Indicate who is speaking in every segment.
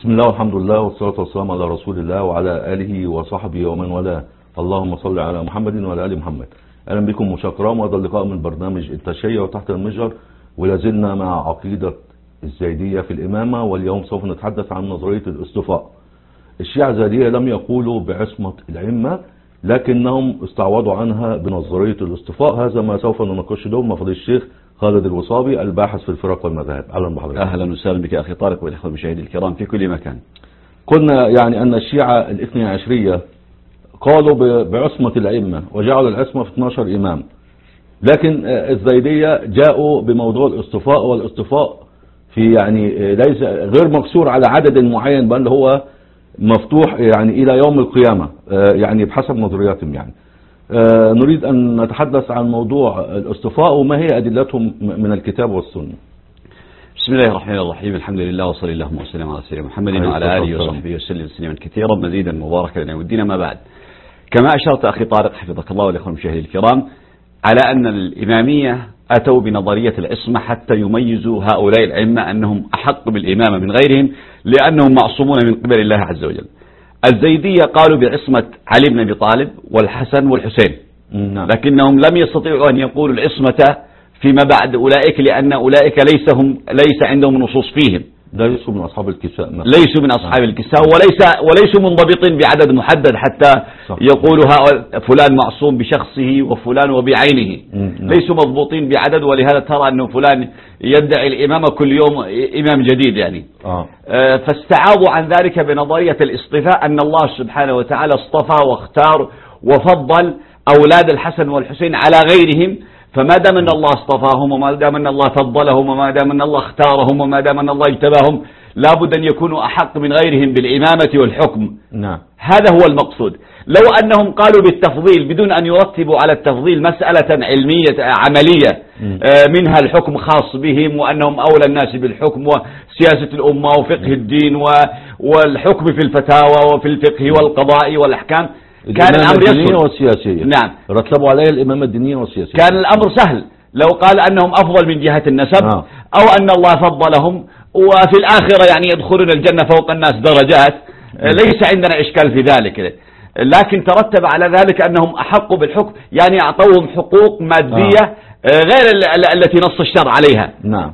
Speaker 1: بسم الله والحمد لله والصلاة والسلام على رسول الله وعلى آله وصحبه ومن والاه. اللهم صل على محمد وعلى آل محمد. أهلا بكم مشاكرام، وهذا اللقاء من برنامج التشيع وتحت المجهر، ولازلنا مع عقيدة الزيدية في الإمامة، واليوم سوف نتحدث عن نظرية الاصطفاء. الشيعة الزيدية لم يقولوا بعصمة الأئمة، لكنهم استعوضوا عنها بنظرية الاصطفاء. هذا ما سوف نناقشه اليوم مع فضيلة الشيخ خالد الوصابي، الباحث في الفرق والمذاهب. اهلا بحضرتك.
Speaker 2: اهلا وسهلا بك اخي طارق والاخوه المشاهدين الكرام في كل مكان.
Speaker 1: قلنا يعني ان الشيعة الاثني عشرية قالوا بعصمة الائمة وجعلوا العصمة في 12 امام، لكن الزيدية جاءوا بموضوع الاصطفاء، والاصطفاء في يعني ليس غير مقصور على عدد معين، بل هو مفتوح يعني الى يوم القيامة، يعني بحسب نظرياتهم. يعني نريد أن نتحدث عن موضوع الاصطفاء وما هي أدلتهم من الكتاب والسنة.
Speaker 2: بسم الله الرحمن الرحيم، الحمد لله وصلى اللهم وسلم على سيدنا محمد وعلى آله وصحبه وسلم تسليما كثيرا مزيدا مباركا لنا والدين. ما بعد، كما أشرت أخي طارق حفظك الله والإخوة المشاهدين الكرام على أن الإمامية أتوا بنظرية العصمة حتى يميزوا هؤلاء الأئمة أنهم أحق بالإمامة من غيرهم، لأنهم معصومون من قبل الله عز وجل. الزيدية قالوا بعصمة علي بن أبي طالب والحسن والحسين، لكنهم لم يستطيعوا أن يقولوا العصمة فيما بعد أولئك، لأن أولئك ليس عندهم نصوص فيهم،
Speaker 1: ليسوا من أصحاب الكساء،
Speaker 2: ليسوا من أصحاب الكساء، وليسوا منضبطين بعدد محدد حتى يقولوا فلان معصوم بشخصه وفلان وبعينه. ليسوا مضبوطين بعدد، ولهذا ترى أنه فلان يدعي الإمامة كل يوم إمام جديد يعني. فاستعاضوا عن ذلك بنظرية الاصطفاء، أن الله سبحانه وتعالى اصطفى واختار وفضل أولاد الحسن والحسين على غيرهم، فما دام أن الله اصطفاهم وما دام أن الله فضلهم وما دام أن الله اختارهم وما دام أن الله اجتباهم، لابد أن يكونوا أحق من غيرهم بالإمامة والحكم. هذا هو المقصود. لو أنهم قالوا بالتفضيل بدون أن يرتبوا على التفضيل مسألة علمية عملية منها الحكم خاص بهم، وأنهم أولى الناس بالحكم وسياسة الأمة وفقه الدين والحكم في الفتاوى وفي الفقه والقضاء والأحكام، كان الأمر
Speaker 1: الدينية والسياسية.
Speaker 2: نعم،
Speaker 1: رتبوا عليه الإمامة الدينية والسياسية،
Speaker 2: كان الأمر سهل. لو قال أنهم أفضل من جهة النسب أو أن الله فضلهم وفي الآخرة يعني يدخلون الجنة فوق الناس درجات، ليس عندنا إشكال في ذلك. لكن ترتب على ذلك أنهم أحقوا بالحكم، يعني أعطوهم حقوق مادية غير التي نص الشرع عليها.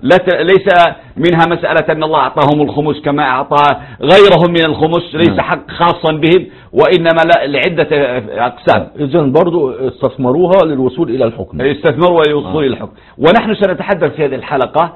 Speaker 2: ليس منها مسألة أن الله أعطاهم الخمس كما أعطى غيرهم من الخمس، ليس حق خاصا بهم، وإنما لعدة أقسام.
Speaker 1: إذن برضو استثمروها للوصول إلى الحكم،
Speaker 2: استثمروا للوصول إلى الحكم. ونحن سنتحدث في هذه الحلقة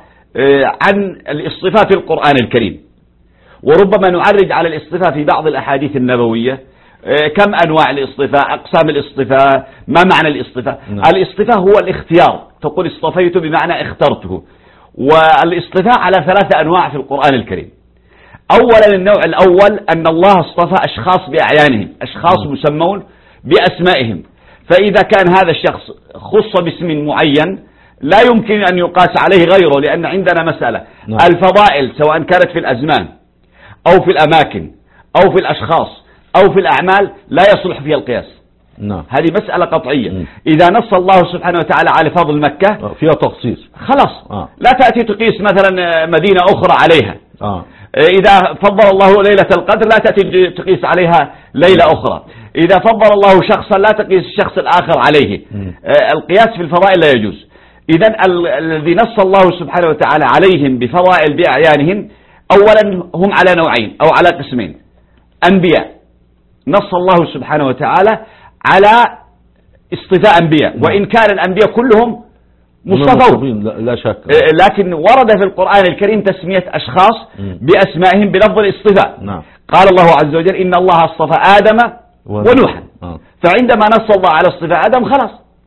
Speaker 2: عن الاصطفاء في القرآن الكريم، وربما نعرج على الاصطفاء في بعض الأحاديث النبوية. كم أنواع الاصطفاء، أقسام الاصطفاء، ما معنى الاصطفاء؟ الاصطفاء هو الاختيار، تقول اصطفيت بمعنى اخترته. والاصطفاء على 3 أنواع في القرآن الكريم. أولا النوع الأول أن الله اصطفى أشخاص بأعيانهم، أشخاص مسمون بأسمائهم، فإذا كان هذا الشخص خص باسم معين لا يمكن أن يقاس عليه غيره، لأن عندنا مسألة الفضائل سواء كانت في الأزمان أو في الأماكن أو في الأشخاص أو في الأعمال لا يصلح فيها القياس. هذه مسألة قطعية. إذا نص الله سبحانه وتعالى على فضل مكة
Speaker 1: فيها تخصيص،
Speaker 2: خلاص لا تأتي تقيس مثلا مدينة أخرى عليها. إذا فضل الله ليلة القدر لا تأتي تقيس عليها ليلة أخرى. إذا فضل الله شخصا لا تقيس الشخص الآخر عليه. القياس في الفضائل لا يجوز. إذن الذي نص الله سبحانه وتعالى عليهم بفضائل بأعيانهم، أولا هم على نوعين أو على قسمين. أنبياء، نص الله سبحانه وتعالى على اصطفاء أنبياء، وإن كان الأنبياء كلهم مصطفون
Speaker 1: لا شك،
Speaker 2: لكن ورد في القرآن الكريم تسمية أشخاص بأسمائهم بلفظ الاصطفاء. قال الله عز وجل إن الله اصطفى آدم ونوحا. فعندما نص الله على اصطفاء آدم خلاص،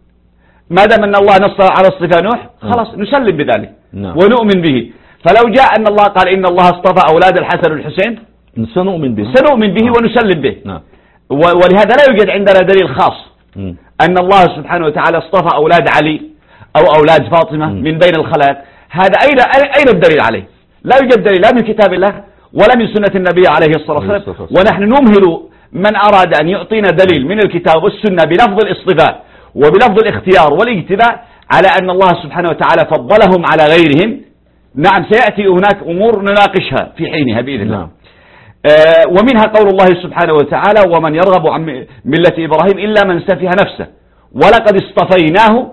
Speaker 2: ما دام أن الله نص على اصطفاء نوح خلاص نسلم بذلك ونؤمن به. فلو جاء أن الله قال إن الله اصطفى أولاد الحسن والحسين سنؤمن به ونسلم به. ولهذا لا يوجد عندنا دليل خاص أن الله سبحانه وتعالى اصطفى أولاد علي أو أولاد فاطمة من بين الخلائق. هذا أين الدليل عليه؟ لا يوجد دليل لا من كتاب الله ولا من سنة النبي عليه الصلاة والسلام. ونحن نمهل من أراد أن يعطينا دليل من الكتاب والسنة بلفظ الاصطفاء وبلفظ الاختيار والاجتباء على أن الله سبحانه وتعالى فضلهم على غيرهم. نعم، سيأتي هناك أمور نناقشها في حينها بإذن الله. ومنها قول الله سبحانه وتعالى: ومن يرغب عن ملة إبراهيم إلا من سفه نفسه ولقد اصطفيناه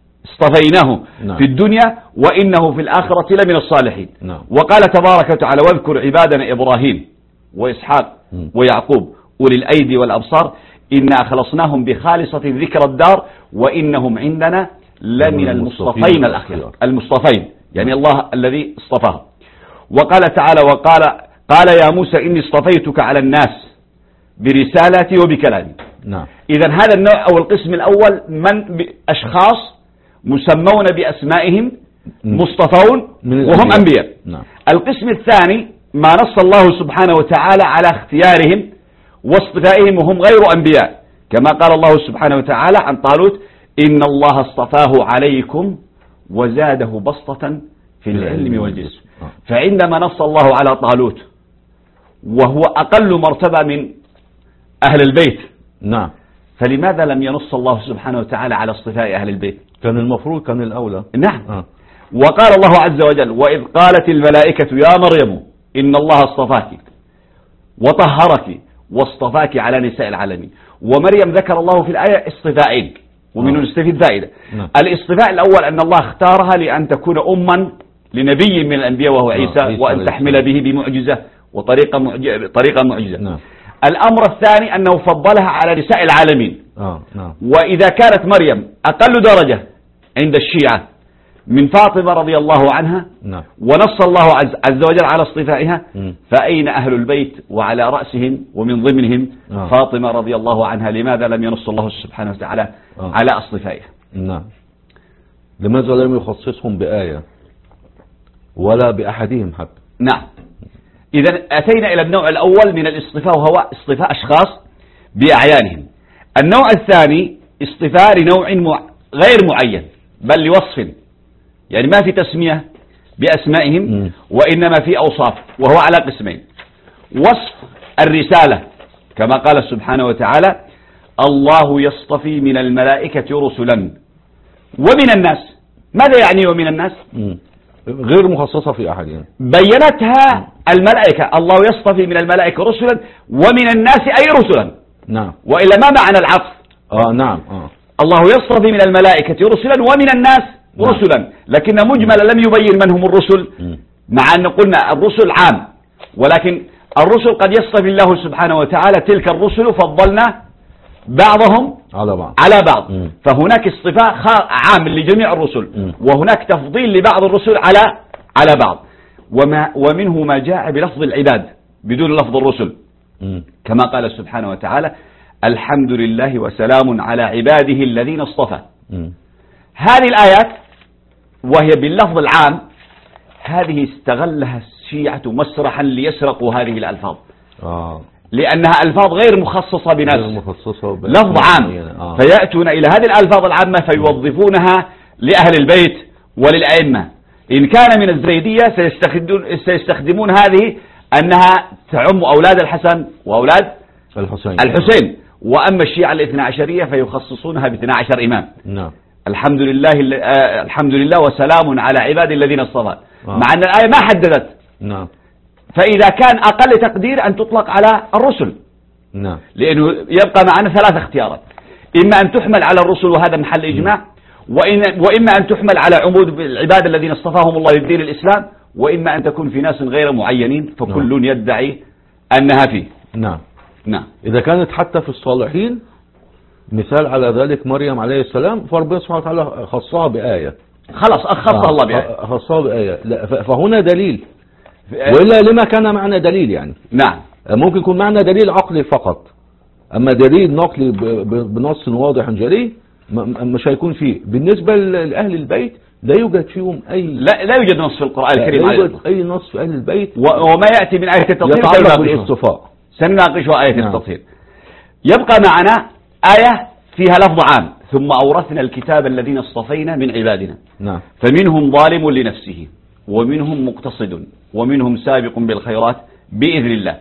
Speaker 1: نعم.
Speaker 2: في الدنيا وإنه في الآخرة لمن الصالحين.
Speaker 1: نعم.
Speaker 2: وقال تبارك وتعالى: واذكر عبادنا إبراهيم وإسحاق ويعقوب أولي الأيدي والأبصار إنا أخلصناهم بخالصة ذكر الدار وإنهم عندنا لمن المصطفين الأخيار. المصطفين يعني الله الذي اصطفاه. وقال تعالى: قال يا موسى إني اصطفيتك على الناس برسالتي وبكلامي.
Speaker 1: نعم.
Speaker 2: إذن هذا النوع أو القسم الأول من أشخاص مسمون بأسمائهم مصطفون وهم أنبياء.
Speaker 1: نعم.
Speaker 2: القسم الثاني ما نص الله سبحانه وتعالى على اختيارهم واصطفائهم وهم غير أنبياء، كما قال الله سبحانه وتعالى عن طالوت: إن الله اصطفاه عليكم وزاده بسطة في العلم والجسم. فعندما نص الله على طالوت وهو أقل مرتبة من أهل البيت،
Speaker 1: نعم،
Speaker 2: فلماذا لم ينص الله سبحانه وتعالى على اصطفاء أهل البيت؟
Speaker 1: كان المفروض، كان الأولى.
Speaker 2: نعم. وقال الله عز وجل: وإذ قالت الملائكة يا مريم إن الله اصطفاك وطهرك واصطفاك على نساء العالمين. ومريم ذكر الله في الآية اصطفاءين، ومنه نستفيد فائدة. الاصطفاء الأول أن الله اختارها لأن تكون أما لنبي من الأنبياء وهو عيسى، وأن تحمل به بمعجزة وطريقة معجزة.
Speaker 1: نعم.
Speaker 2: الأمر الثاني أنه فضلها على نساء العالمين.
Speaker 1: نعم.
Speaker 2: وإذا كانت مريم أقل درجة عند الشيعة من فاطمة رضي الله عنها،
Speaker 1: نعم،
Speaker 2: ونص الله عز وجل على اصطفائها، فأين أهل البيت وعلى رأسهم ومن ضمنهم فاطمة رضي الله عنها؟ لماذا لم ينص الله سبحانه وتعالى على اصطفائها؟
Speaker 1: نعم. لماذا لم يخصصهم بآية ولا بأحدهم حتى؟
Speaker 2: نعم. إذا أتينا إلى النوع الأول من الاصطفاء، وهو اصطفاء أشخاص بأعيانهم. النوع الثاني اصطفاء لنوع غير معين بل لوصف، يعني ما في تسمية بأسمائهم وإنما في أوصاف، وهو على قسمين: وصف الرسالة كما قال سبحانه وتعالى: الله يصطفي من الملائكة رسلا ومن الناس. ماذا يعني ومن الناس؟
Speaker 1: غير مخصصة في أحدهم،
Speaker 2: بينتها الملائكة. الله يصطفي من الملائكة رسلا ومن الناس أي رسلا.
Speaker 1: نعم.
Speaker 2: وإلا ما معنى العطف؟
Speaker 1: نعم.
Speaker 2: الله يصطفي من الملائكة رسلا ومن الناس رسلا، لكن مجملا لم يبين من هم الرسل، مع أن قلنا الرسل عام، ولكن الرسل قد يصطفي الله سبحانه وتعالى تلك الرسل فضلنا بعضهم على بعض. فهناك اصطفاء عام لجميع الرسل، وهناك تفضيل لبعض الرسل على بعض. ومنه ما جاء بلفظ العباد بدون لفظ الرسل، كما قال سبحانه وتعالى: الحمد لله وسلام على عباده الذين اصطفى. هذه الآيات وهي باللفظ العام هذه استغلها الشيعة مسرحا ليسرقوا هذه الألفاظ، لأنها ألفاظ غير مخصصة بناس، لفظ عام، فيأتون إلى هذه الألفاظ العامة فيوظفونها لأهل البيت وللأئمة. إن كان من الزيدية سيستخدمون هذه أنها تعم أولاد الحسن وأولاد الحسين، وأما الشيعة الاثنى عشرية فيخصصونها ب12 إمام.
Speaker 1: نعم.
Speaker 2: الحمد لله وسلام على عباد الذين اصطفى، مع أن الآية ما حددت.
Speaker 1: نعم.
Speaker 2: فإذا كان أقل تقدير أن تطلق على الرسل.
Speaker 1: نعم. لأنه
Speaker 2: يبقى معنا 3 اختيارات: إما أن تحمل على الرسل وهذا محل إجماع، وإما أن تحمل على عمود العباد الذين اصطفاهم الله للدين الإسلام، وإما أن تكون في ناس غير معينين فكل يدعي أنها فيه.
Speaker 1: نعم.
Speaker 2: نعم.
Speaker 1: إذا كانت حتى في الصالحين، مثال على ذلك مريم عليه السلام، فربنا سبحانه وتعالى خصها بآية،
Speaker 2: خلاص خصها الله بآية،
Speaker 1: خصها بآية. فهنا دليل، وإلا لما كان معنى دليل يعني.
Speaker 2: نعم.
Speaker 1: ممكن يكون معنى دليل عقلي فقط، أما دليل نقلي بنص واضح جلي مش هيكون فيه. بالنسبة لأهل البيت لا يوجد فيهم
Speaker 2: لا يوجد نص في القرآن الكريم،
Speaker 1: لا يوجد أي نص في أهل البيت،
Speaker 2: وما يأتي من آية التطهير
Speaker 1: يتعلق بالاصطفاء
Speaker 2: سنناقشها آية التطهير. يبقى معنا آية فيها لفظ عام: ثم أورثنا الكتاب الذين اصطفينا من عبادنا.
Speaker 1: نعم.
Speaker 2: فمنهم ظالم لنفسه ومنهم مقتصد ومنهم سابق بالخيرات بإذن الله.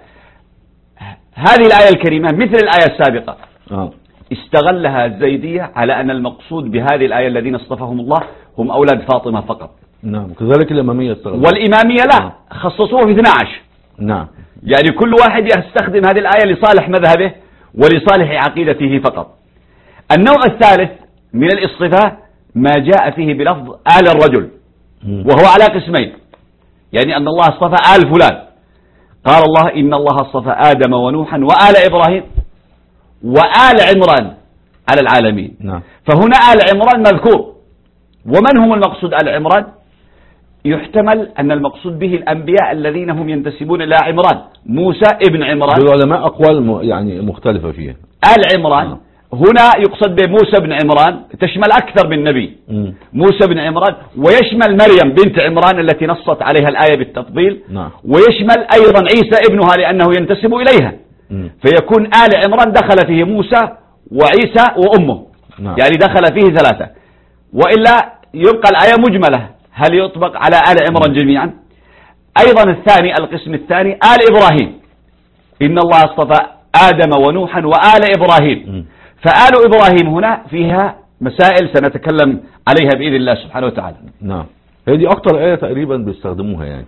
Speaker 2: هذه الآية الكريمة مثل الآية السابقة استغلها الزيدية على أن المقصود بهذه الآية الذين اصطفاهم الله هم أولاد فاطمة فقط.
Speaker 1: نعم. كذلك الإمامية استغلها،
Speaker 2: والإمامية لا، خصصوه في 12.
Speaker 1: نعم.
Speaker 2: يعني كل واحد يستخدم هذه الآية لصالح مذهبه ولصالح عقيدته فقط. النوع الثالث من الاصطفاء ما جاء فيه بلفظ آل الرجل، وهو على قسمين. يعني أن الله اصطفى آل فلان، قال الله إن الله اصطفى آدم ونوحا وآل إبراهيم وآل عمران على العالمين. فهنا آل عمران مذكور. ومن هم المقصود آل عمران؟ يحتمل أن المقصود به الأنبياء الذين هم ينتسبون إلى عمران، موسى ابن عمران.
Speaker 1: العلماء أقوال يعني مختلفة فيها.
Speaker 2: آل عمران هنا يقصد بموسى بن عمران، تشمل أكثر من نبي. موسى بن عمران، ويشمل مريم بنت عمران التي نصت عليها الآية بالتفضيل. ويشمل أيضا عيسى ابنها لأنه ينتسب إليها. فيكون آل عمران دخل فيه موسى وعيسى وأمه. يعني دخل فيه ثلاثة. وإلا يبقى الآية مجملة، هل يطبق على آل عمران جميعا؟ أيضا الثاني، القسم الثاني آل إبراهيم، إن الله اصطفى آدم ونوحا وآل إبراهيم. فآل إبراهيم هنا فيها مسائل سنتكلم عليها بإذن الله سبحانه وتعالى.
Speaker 1: نعم، هي دي أكتر آية تقريبا بيستخدموها، يعني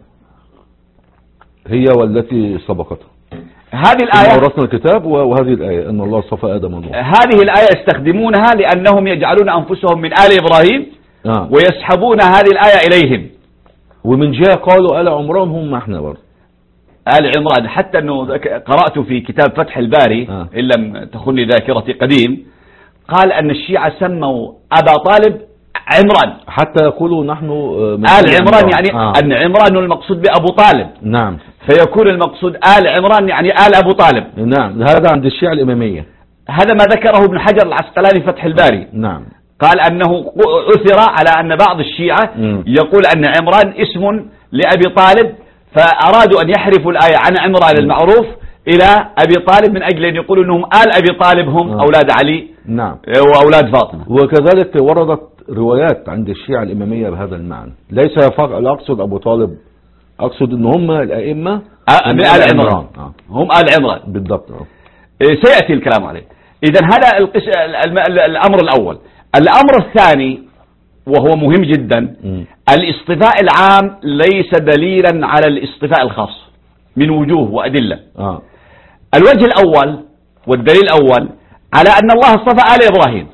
Speaker 1: هي والتي سبقتها.
Speaker 2: هذه الآية
Speaker 1: ورثنا الكتاب، وهذه الآية أن الله اصطفى آدم ونوحا.
Speaker 2: هذه الآية يستخدمونها لأنهم يجعلون أنفسهم من آل إبراهيم ويسحبون هذه الآية إليهم.
Speaker 1: ومن جهة قالوا آل عمران هم احنا برضه
Speaker 2: آل عمران، حتى أنه قرأت في كتاب فتح الباري إن لم تخني ذاكرتي قديم، قال أن الشيعة سموا أبا طالب عمران،
Speaker 1: حتى يقولوا نحن
Speaker 2: آل عمران، يعني أن عمران المقصود بأبو طالب.
Speaker 1: نعم،
Speaker 2: فيكون المقصود آل عمران يعني آل أبو طالب.
Speaker 1: نعم، هذا عند الشيعة الإمامية.
Speaker 2: هذا ما ذكره ابن حجر العسقلاني فتح الباري.
Speaker 1: نعم،
Speaker 2: قال أنه أثر على أن بعض الشيعة يقول أن عمران اسم لأبي طالب، فأرادوا أن يحرفوا الآية عن عمران المعروف إلى أبي طالب من أجل أن يقولوا أنهم آل أبي طالب هم أولاد علي.
Speaker 1: نعم،
Speaker 2: وأولاد فاطمة.
Speaker 1: وكذلك وردت روايات عند الشيعة الإمامية بهذا المعنى. ليس فقط أقصد أبو طالب، أقصد أن هم الأئمة
Speaker 2: من آل عمران. هم آل عمران
Speaker 1: بالضبط.
Speaker 2: سيأتي الكلام عليه. إذن هذا الأمر الأول. الأمر الثاني وهو مهم جدا، الاصطفاء العام ليس دليلا على الاصطفاء الخاص من وجوه وأدلة. الوجه الأول والدليل الأول على أن الله اصطفى آل إبراهيم،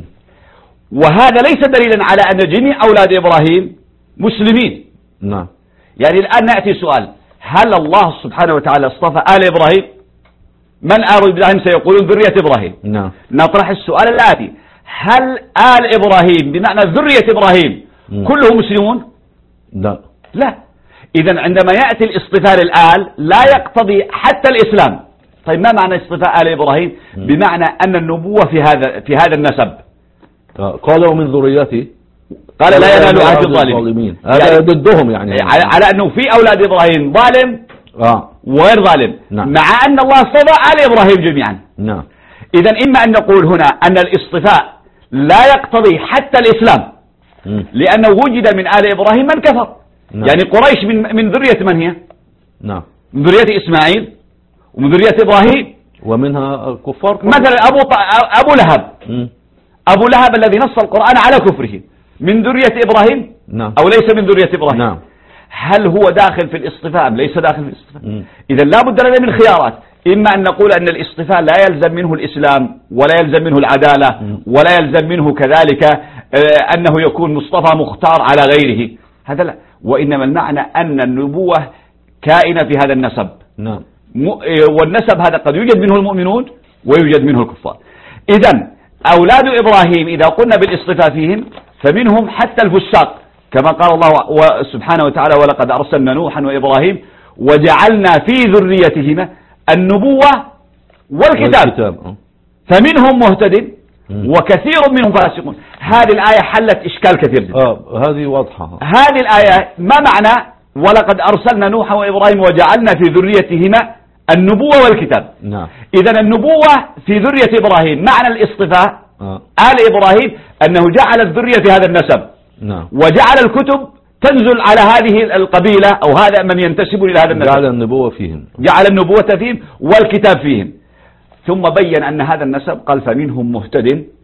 Speaker 2: وهذا ليس دليلا على أن جميع أولاد إبراهيم مسلمين.
Speaker 1: نعم،
Speaker 2: يعني الآن نأتي سؤال، هل الله سبحانه وتعالى اصطفى آل إبراهيم؟ من آل إبراهيم سيقولون ذرية إبراهيم.
Speaker 1: نعم،
Speaker 2: نطرح السؤال الآتي، هل آل إبراهيم بمعنى ذرية إبراهيم كلهم مسلمون؟ لا. إذن عندما يأتي الاصطفاء للآل لا يقتضي حتى الإسلام. طيب ما معنى اصطفاء آل إبراهيم؟ بمعنى أن النبوة في هذا النسب.
Speaker 1: قال ومن ذريته،
Speaker 2: قال لا ينال عهد الظالمين.
Speaker 1: هذا ضدهم، يعني
Speaker 2: على أنه في أولاد إبراهيم ظالم وغير ظالم. مع أن الله اصطفى آل إبراهيم جميعا. إذن إما أن نقول هنا أن الاصطفاء لا يقتضي حتى الإسلام، لأنه وجد من آل إبراهيم من كفر. يعني قريش من ذرية من هي؟ من ذرية إسماعيل ومن ذرية إبراهيم،
Speaker 1: ومنها كفار.
Speaker 2: مثلا أبو لهب. أبو لهب الذي نص القرآن على كفره من ذرية إبراهيم أو ليس من ذرية إبراهيم؟ هل هو داخل في الاصطفاء أم ليس داخل في الاصطفاء؟ إذا لا بد لنا من خيارات، إما أن نقول أن الاصطفاء لا يلزم منه الإسلام ولا يلزم منه العدالة ولا يلزم منه كذلك أنه يكون مصطفى مختار على غيره، هذا لا. وإنما المعنى أن النبوة كائنة في هذا النسب. والنسب هذا قد يوجد منه المؤمنون ويوجد منه الكفار. إذن أولاد إبراهيم إذا قلنا بالاصطفاء فيهم فمنهم حتى الفساق، كما قال الله سبحانه وتعالى ولقد أرسلنا نوحا وإبراهيم وجعلنا في ذريتهما النبوة والكتاب فمنهم مهتد وكثير منهم فاسقون. هذه الآية حلت إشكال كثير جدا.
Speaker 1: هذه واضحة.
Speaker 2: هذه الآية ما معنى ولقد أرسلنا نوحا وإبراهيم وجعلنا في ذريتهما النبوة والكتاب؟ إذن النبوة في ذرية إبراهيم معنى الاصطفاء آل إبراهيم أنه جعل الذرية في هذا النسب، وجعل الكتب تنزل على هذه القبيلة أو هذا من ينتسب إلى هذا النسب،
Speaker 1: جعل النبوة فيهم،
Speaker 2: جعل النبوة فيهم والكتاب فيهم. ثم بين أن هذا النسب قال فمنهم مهتد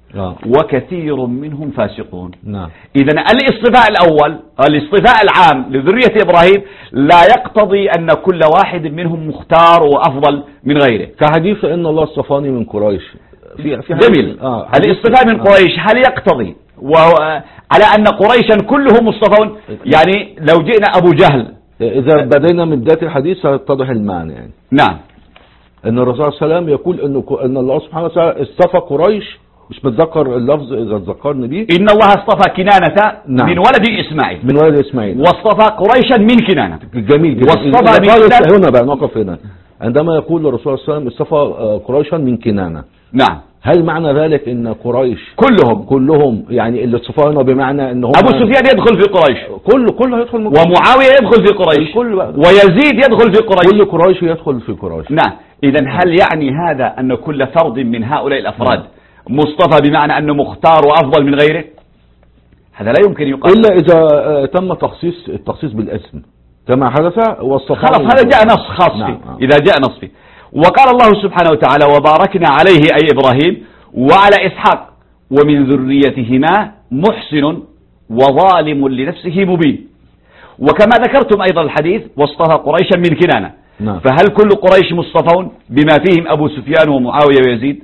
Speaker 2: وكثير منهم فاسقون.
Speaker 1: نعم.
Speaker 2: إذن الاصطفاء الأول، الاصطفاء العام لذرية إبراهيم لا يقتضي أن كل واحد منهم مختار وأفضل من غيره،
Speaker 1: كحديث إن الله اصطفاني من قريش.
Speaker 2: جميل. الاصطفاء من قريش هل يقتضي على أن قريشا كلهم مصطفون؟ يعني لو جئنا أبو جهل،
Speaker 1: إذا بدينا من بداية الحديث سيتضح المعنى يعني.
Speaker 2: نعم.
Speaker 1: ان الرسول صلى الله عليه وسلم يقول ان الله سبحانه وتعالى اصطفى قريش، مش متذكر اللفظ اذا تذكرني بيه.
Speaker 2: ان الله اصطفى كنانة
Speaker 1: نعم.
Speaker 2: من ولد اسماعيل،
Speaker 1: من ولد اسماعيل،
Speaker 2: واصطفى قريشا من كنانة.
Speaker 1: جميل جدا.
Speaker 2: واصطفى من كنانة.
Speaker 1: هنا بقى نقف هنا، عندما يقول الرسول صلى الله عليه وسلم اصطفى قريشا من كنانة،
Speaker 2: نعم،
Speaker 1: هل معنى ذلك ان قريش
Speaker 2: كلهم
Speaker 1: يعني اللي اصطفى هنا بمعنى ان هم
Speaker 2: ابو سفيان يدخل في قريش،
Speaker 1: كله يدخل من
Speaker 2: ومعاوية يدخل في قريش، ويزيد يدخل في قريش،
Speaker 1: كل قريش يدخل في قريش.
Speaker 2: نعم. إذا هل يعني هذا أن كل فرد من هؤلاء الأفراد مصطفى بمعنى أنه مختار وأفضل من غيره؟ هذا لا يمكن يقال
Speaker 1: إلا إذا تم التخصيص بالاسم كما حدث
Speaker 2: خلاص، هذا جاء نص خاص فيه.
Speaker 1: نعم.
Speaker 2: إذا جاء نص فيه. وقال الله سبحانه وتعالى وباركنا عليه أي إبراهيم وعلى إسحاق ومن ذريتهما محسن وظالم لنفسه مبين. وكما ذكرتم أيضا الحديث واصطفى قريشا من كنانة.
Speaker 1: نعم.
Speaker 2: فهل كل قريش مصطفون بما فيهم أبو سفيان ومعاوية ويزيد؟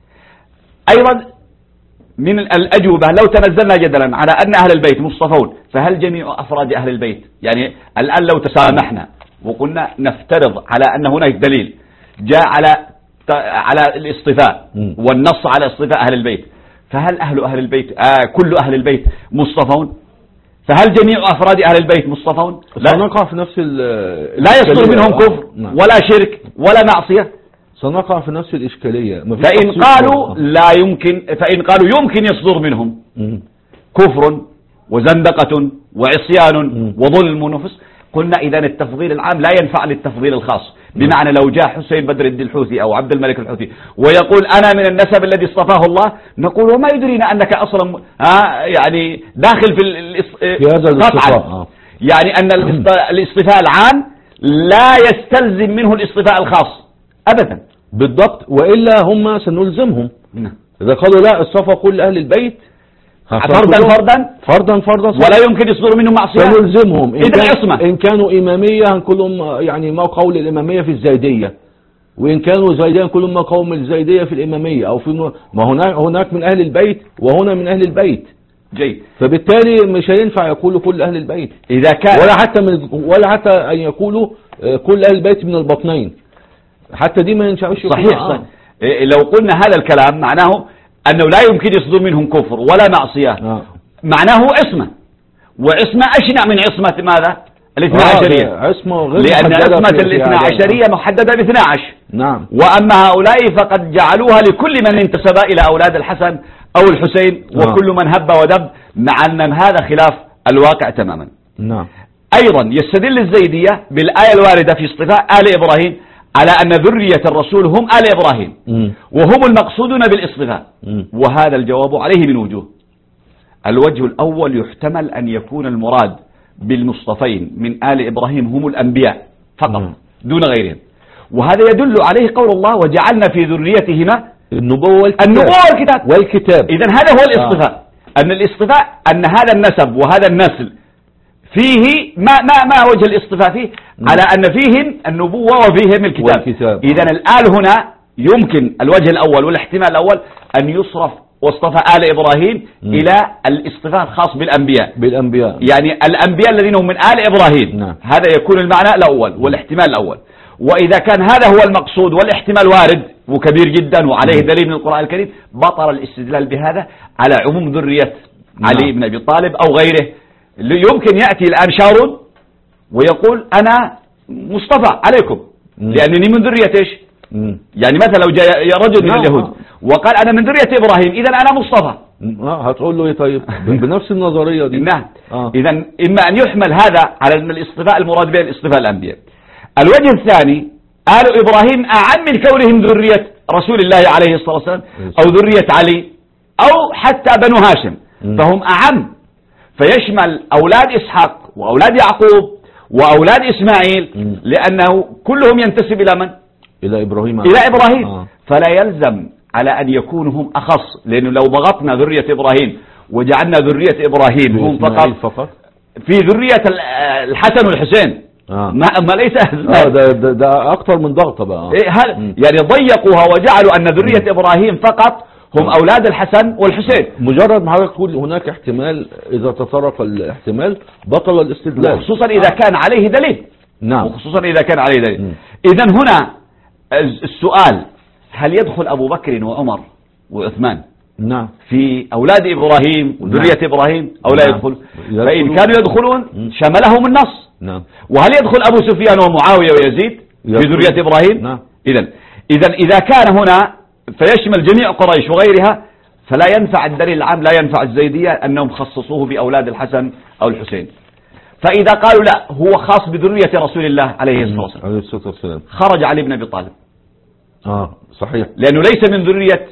Speaker 2: أيضا من الأجوبة لو تنزلنا جدلا على أن أهل البيت مصطفون، فهل جميع أفراد أهل البيت؟ يعني الآن لو تسامحنا وقلنا نفترض على أن هناك دليل جاء على الاصطفاء والنص على اصطفاء أهل البيت، فهل أهل البيت كل أهل البيت مصطفون؟ فهل جميع أفراد أهل البيت مصطفون؟
Speaker 1: سنقع في نفس
Speaker 2: لا يصدر منهم كفر ولا شرك ولا معصية.
Speaker 1: سنقع في نفس الإشكالية.
Speaker 2: فإن قالوا لا يمكن، فإن قالوا يمكن يصدر منهم كفر وزندقة وعصيان وظلم ونفس، قلنا إذا التفضيل العام لا ينفع للتفضيل الخاص. بمعنى لو جاء حسين بدر الدين الحوثي أو عبد الملك الحوثي ويقول أنا من النسب الذي اصطفاه الله، نقول وما يدرينا أنك أصلا يعني داخل في
Speaker 1: هذا الاصطفاء.
Speaker 2: يعني أن الاصطفاء العام لا يستلزم منه الاصطفاء الخاص أبدا.
Speaker 1: بالضبط، وإلا هم سنلزمهم. إذا قالوا لا اصطفى كل أهل البيت فردا
Speaker 2: ولا يمكن يصدر منهم معصية،
Speaker 1: سنلزمهم.
Speaker 2: إن
Speaker 1: كانوا إمامية هنقولهم يعني ما قول الإمامية في الزيدية، وإن كانوا زيدية هنقولهم ما قول الزيدية في الإمامية، أو في ما هناك من أهل البيت وهنا من أهل البيت.
Speaker 2: جيد.
Speaker 1: فبالتالي مش هينفع يقولوا كل أهل البيت
Speaker 2: إذا كان
Speaker 1: ولا حتى أن يقولوا كل أهل البيت من البطنين، حتى دي ما ينفعش.
Speaker 2: صحيح. لو قلنا هذا الكلام معناه أنه لا يمكن يصدر منهم كفر ولا معصية. معناه عصمة، وعصمة أشنع من عصمة ماذا؟ الاثنى عشرية. لأن عصمة الاثنى عشرية محددة ب12.
Speaker 1: نعم.
Speaker 2: وأما هؤلاء فقد جعلوها لكل من انتسب إلى أولاد الحسن أو الحسين وكل من هب ودب، مع أن هذا خلاف الواقع تماما.
Speaker 1: نعم.
Speaker 2: أيضا يستدل الزيدية بالآية الواردة في اصطفاء آل إبراهيم على أن ذرية الرسول هم آل إبراهيم وهم المقصودون بالاصطفاء. وهذا الجواب عليه من وجوه. الوجه الأول يحتمل أن يكون المراد بالمصطفين من آل إبراهيم هم الأنبياء فقط دون غيرهم، وهذا يدل عليه قول الله وجعلنا في ذريتهما النبوة والكتاب. إذن هذا هو الاصطفاء. أن الاصطفاء أن هذا النسب وهذا النسل فيه ما وجه الاصطفاء فيه؟ على أن فيهم النبوة وفيهم الكتاب. إذن الآل هنا يمكن الوجه الأول والاحتمال الأول أن يصرف واصطفى آل إبراهيم إلى الاصطفاء الخاص بالأنبياء. يعني الأنبياء الذين هم من آل إبراهيم.
Speaker 1: نعم.
Speaker 2: هذا يكون المعنى الأول والاحتمال الأول. وإذا كان هذا هو المقصود والاحتمال وارد وكبير جدا وعليه دليل من القرآن الكريم، بطل الاستدلال بهذا على عموم ذرية علي بن أبي طالب أو غيره. يمكن يأتي الآن شارون ويقول أنا مصطفى عليكم لأنني من ذرية إيش؟ يعني مثلا لو جاء رجل من اليهود وقال أنا من ذرية إبراهيم إذا أنا مصطفى،
Speaker 1: هتقول له إيه طيب؟ بنفس النظرية دي.
Speaker 2: نعم. إذا إما أن يحمل هذا على أن الاصطفاء المراد به الاصطفاء الأنبياء. الوجه الثاني آل إبراهيم أعم من كونهم ذرية رسول الله عليه الصلاة والسلام أو ذرية علي أو حتى بنو هاشم، فهم أعم، فيشمل أولاد إسحاق وأولاد يعقوب وأولاد إسماعيل، لأنه كلهم ينتسب إلى من؟
Speaker 1: إلى إبراهيم.
Speaker 2: فلا يلزم على أن يكونوا هم أخص، لأنه لو ضغطنا ذرية إبراهيم وجعلنا ذرية إبراهيم هم فقط في ذرية الحسن والحسين ما ليس
Speaker 1: ده أكثر من ضغطة بقى.
Speaker 2: يعني ضيقوها وجعلوا أن ذرية إبراهيم فقط هم أولاد الحسن والحسين.
Speaker 1: مجرد ما حضرتك تقول هناك احتمال، إذا تطرق الاحتمال بطل الاستدلال،
Speaker 2: خصوصا إذا كان عليه دليل.
Speaker 1: نعم،
Speaker 2: وخصوصا إذا كان عليه دليل. إذن هنا السؤال: هل يدخل أبو بكر وعمر وعثمان
Speaker 1: نعم
Speaker 2: في أولاد إبراهيم وذرية إبراهيم أو لا يدخل؟ فإن كانوا يدخلون شملهم النص.
Speaker 1: نعم.
Speaker 2: وهل يدخل أبو سفيان ومعاوية ويزيد في ذرية إبراهيم؟
Speaker 1: نعم.
Speaker 2: إذا كان هنا فيشمل جميع قريش وغيرها، فلا ينفع الدليل العام، لا ينفع الزيدية أنهم خصصوه بأولاد الحسن أو الحسين. فإذا قالوا لا، هو خاص بذرية رسول الله عليه الصلاة والسلام، خرج علي بن أبي طالب.
Speaker 1: صحيح،
Speaker 2: لأنه ليس من ذرية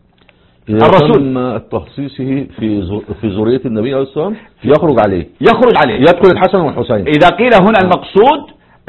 Speaker 2: الرسول.
Speaker 1: تخصيصه في ذرية النبي عليه الصلاة والسلام يخرج عليه يدخل الحسن والحسين.
Speaker 2: إذا قيل هنا المقصود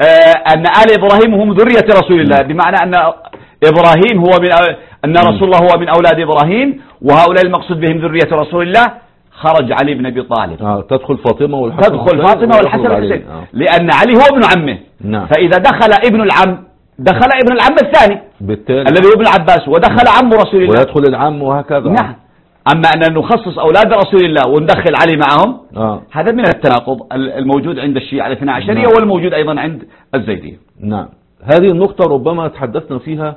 Speaker 2: أن آل إبراهيم هم ذرية رسول الله، بمعنى أن إبراهيم هو أن رسول الله هو من أولاد إبراهيم، وهؤلاء المقصود بهم ذرية رسول الله، خرج علي بن أبي طالب.
Speaker 1: تدخل فاطمة والحسن
Speaker 2: والحسين لأن علي هو ابن عمه.
Speaker 1: نعم.
Speaker 2: فإذا دخل ابن العم دخل ابن العم الثاني
Speaker 1: بالتالي
Speaker 2: الذي هو ابن عباس، ودخل عم رسول الله
Speaker 1: ويدخل العم وهكذا.
Speaker 2: نعم. أما أن نخصص أولاد رسول الله وندخل علي معهم، هذا من التناقض الموجود عند الشيعة الاثنى عشرية والموجود أيضا عند الزيدية.
Speaker 1: نعم. هذه النقطة ربما تحدثنا فيها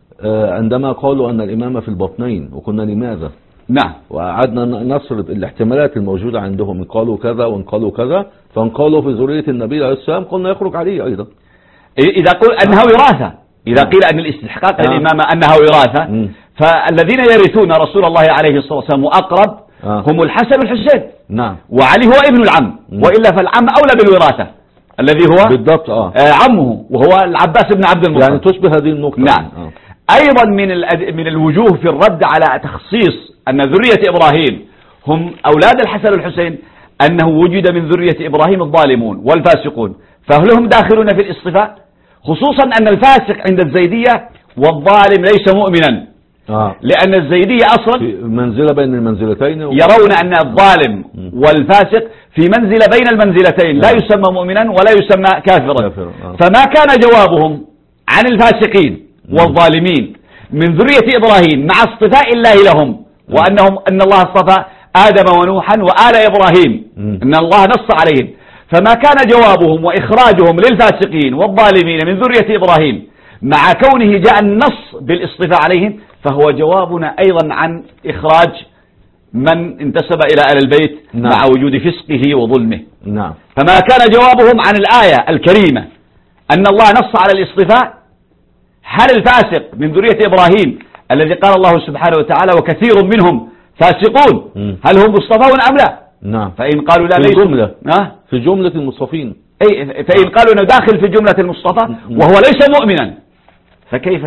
Speaker 1: عندما قالوا أن الإمامة في البطنين، وقلنا لماذا.
Speaker 2: نعم.
Speaker 1: وقعدنا نسرد الاحتمالات الموجودة عندهم، إن قالوا كذا وإن قالوا كذا، فإن قالوا في ذرية النبي عليه السلام قلنا يخرج عليه أيضا.
Speaker 2: إذا قل أنها وراثة، إذا قيل أن الاستحقاق للإمامة أنها وراثة، فالذين يرثون رسول الله عليه الصلاة والسلام وأقرب هم الحسن والحسين.
Speaker 1: نعم.
Speaker 2: وعلي هو ابن العم، وإلا فالعم أولى بالوراثة الذي هو
Speaker 1: بالضبط
Speaker 2: عمه، وهو العباس بن عبد المطلب.
Speaker 1: يعني تشبه هذه النقطة.
Speaker 2: نعم. أيضا من الوجوه في الرد على تخصيص أن ذرية إبراهيم هم أولاد الحسن والحسين، أنه وجد من ذرية إبراهيم الظالمون والفاسقون، فهل هم داخلون في الاصطفاء؟ خصوصا أن الفاسق عند الزيدية والظالم ليس مؤمنا، لأن الزيدية أصلا
Speaker 1: في منزلة بين المنزلتين،
Speaker 2: يرون أن الظالم والفاسق في منزلة بين المنزلتين، لا يسمى مؤمنا ولا يسمى كافرا. فما كان جوابهم عن الفاسقين والظالمين من ذرية إبراهيم مع اصطفاء الله لهم، أن الله اصطفى آدم ونوحا وآل إبراهيم، أن الله نص عليهم، فما كان جوابهم وإخراجهم للفاسقين والظالمين من ذرية إبراهيم مع كونه جاء النص بالاصطفاء عليهم، فهو جوابنا أيضا عن إخراج من انتسب إلى آل البيت مع وجود فسقه وظلمه.
Speaker 1: نعم.
Speaker 2: فما كان جوابهم عن الآية الكريمة أن الله نص على الاصطفاء، هل الفاسق من ذرية إبراهيم الذي قال الله سبحانه وتعالى وكثير منهم فاسقون، هل هم مصطفون أم لا؟
Speaker 1: نعم.
Speaker 2: فإن قالوا لا ليس
Speaker 1: في جملة المصطفين،
Speaker 2: فإن قالوا أنه داخل في جملة المصطفى وهو ليس مؤمنا، فكيف؟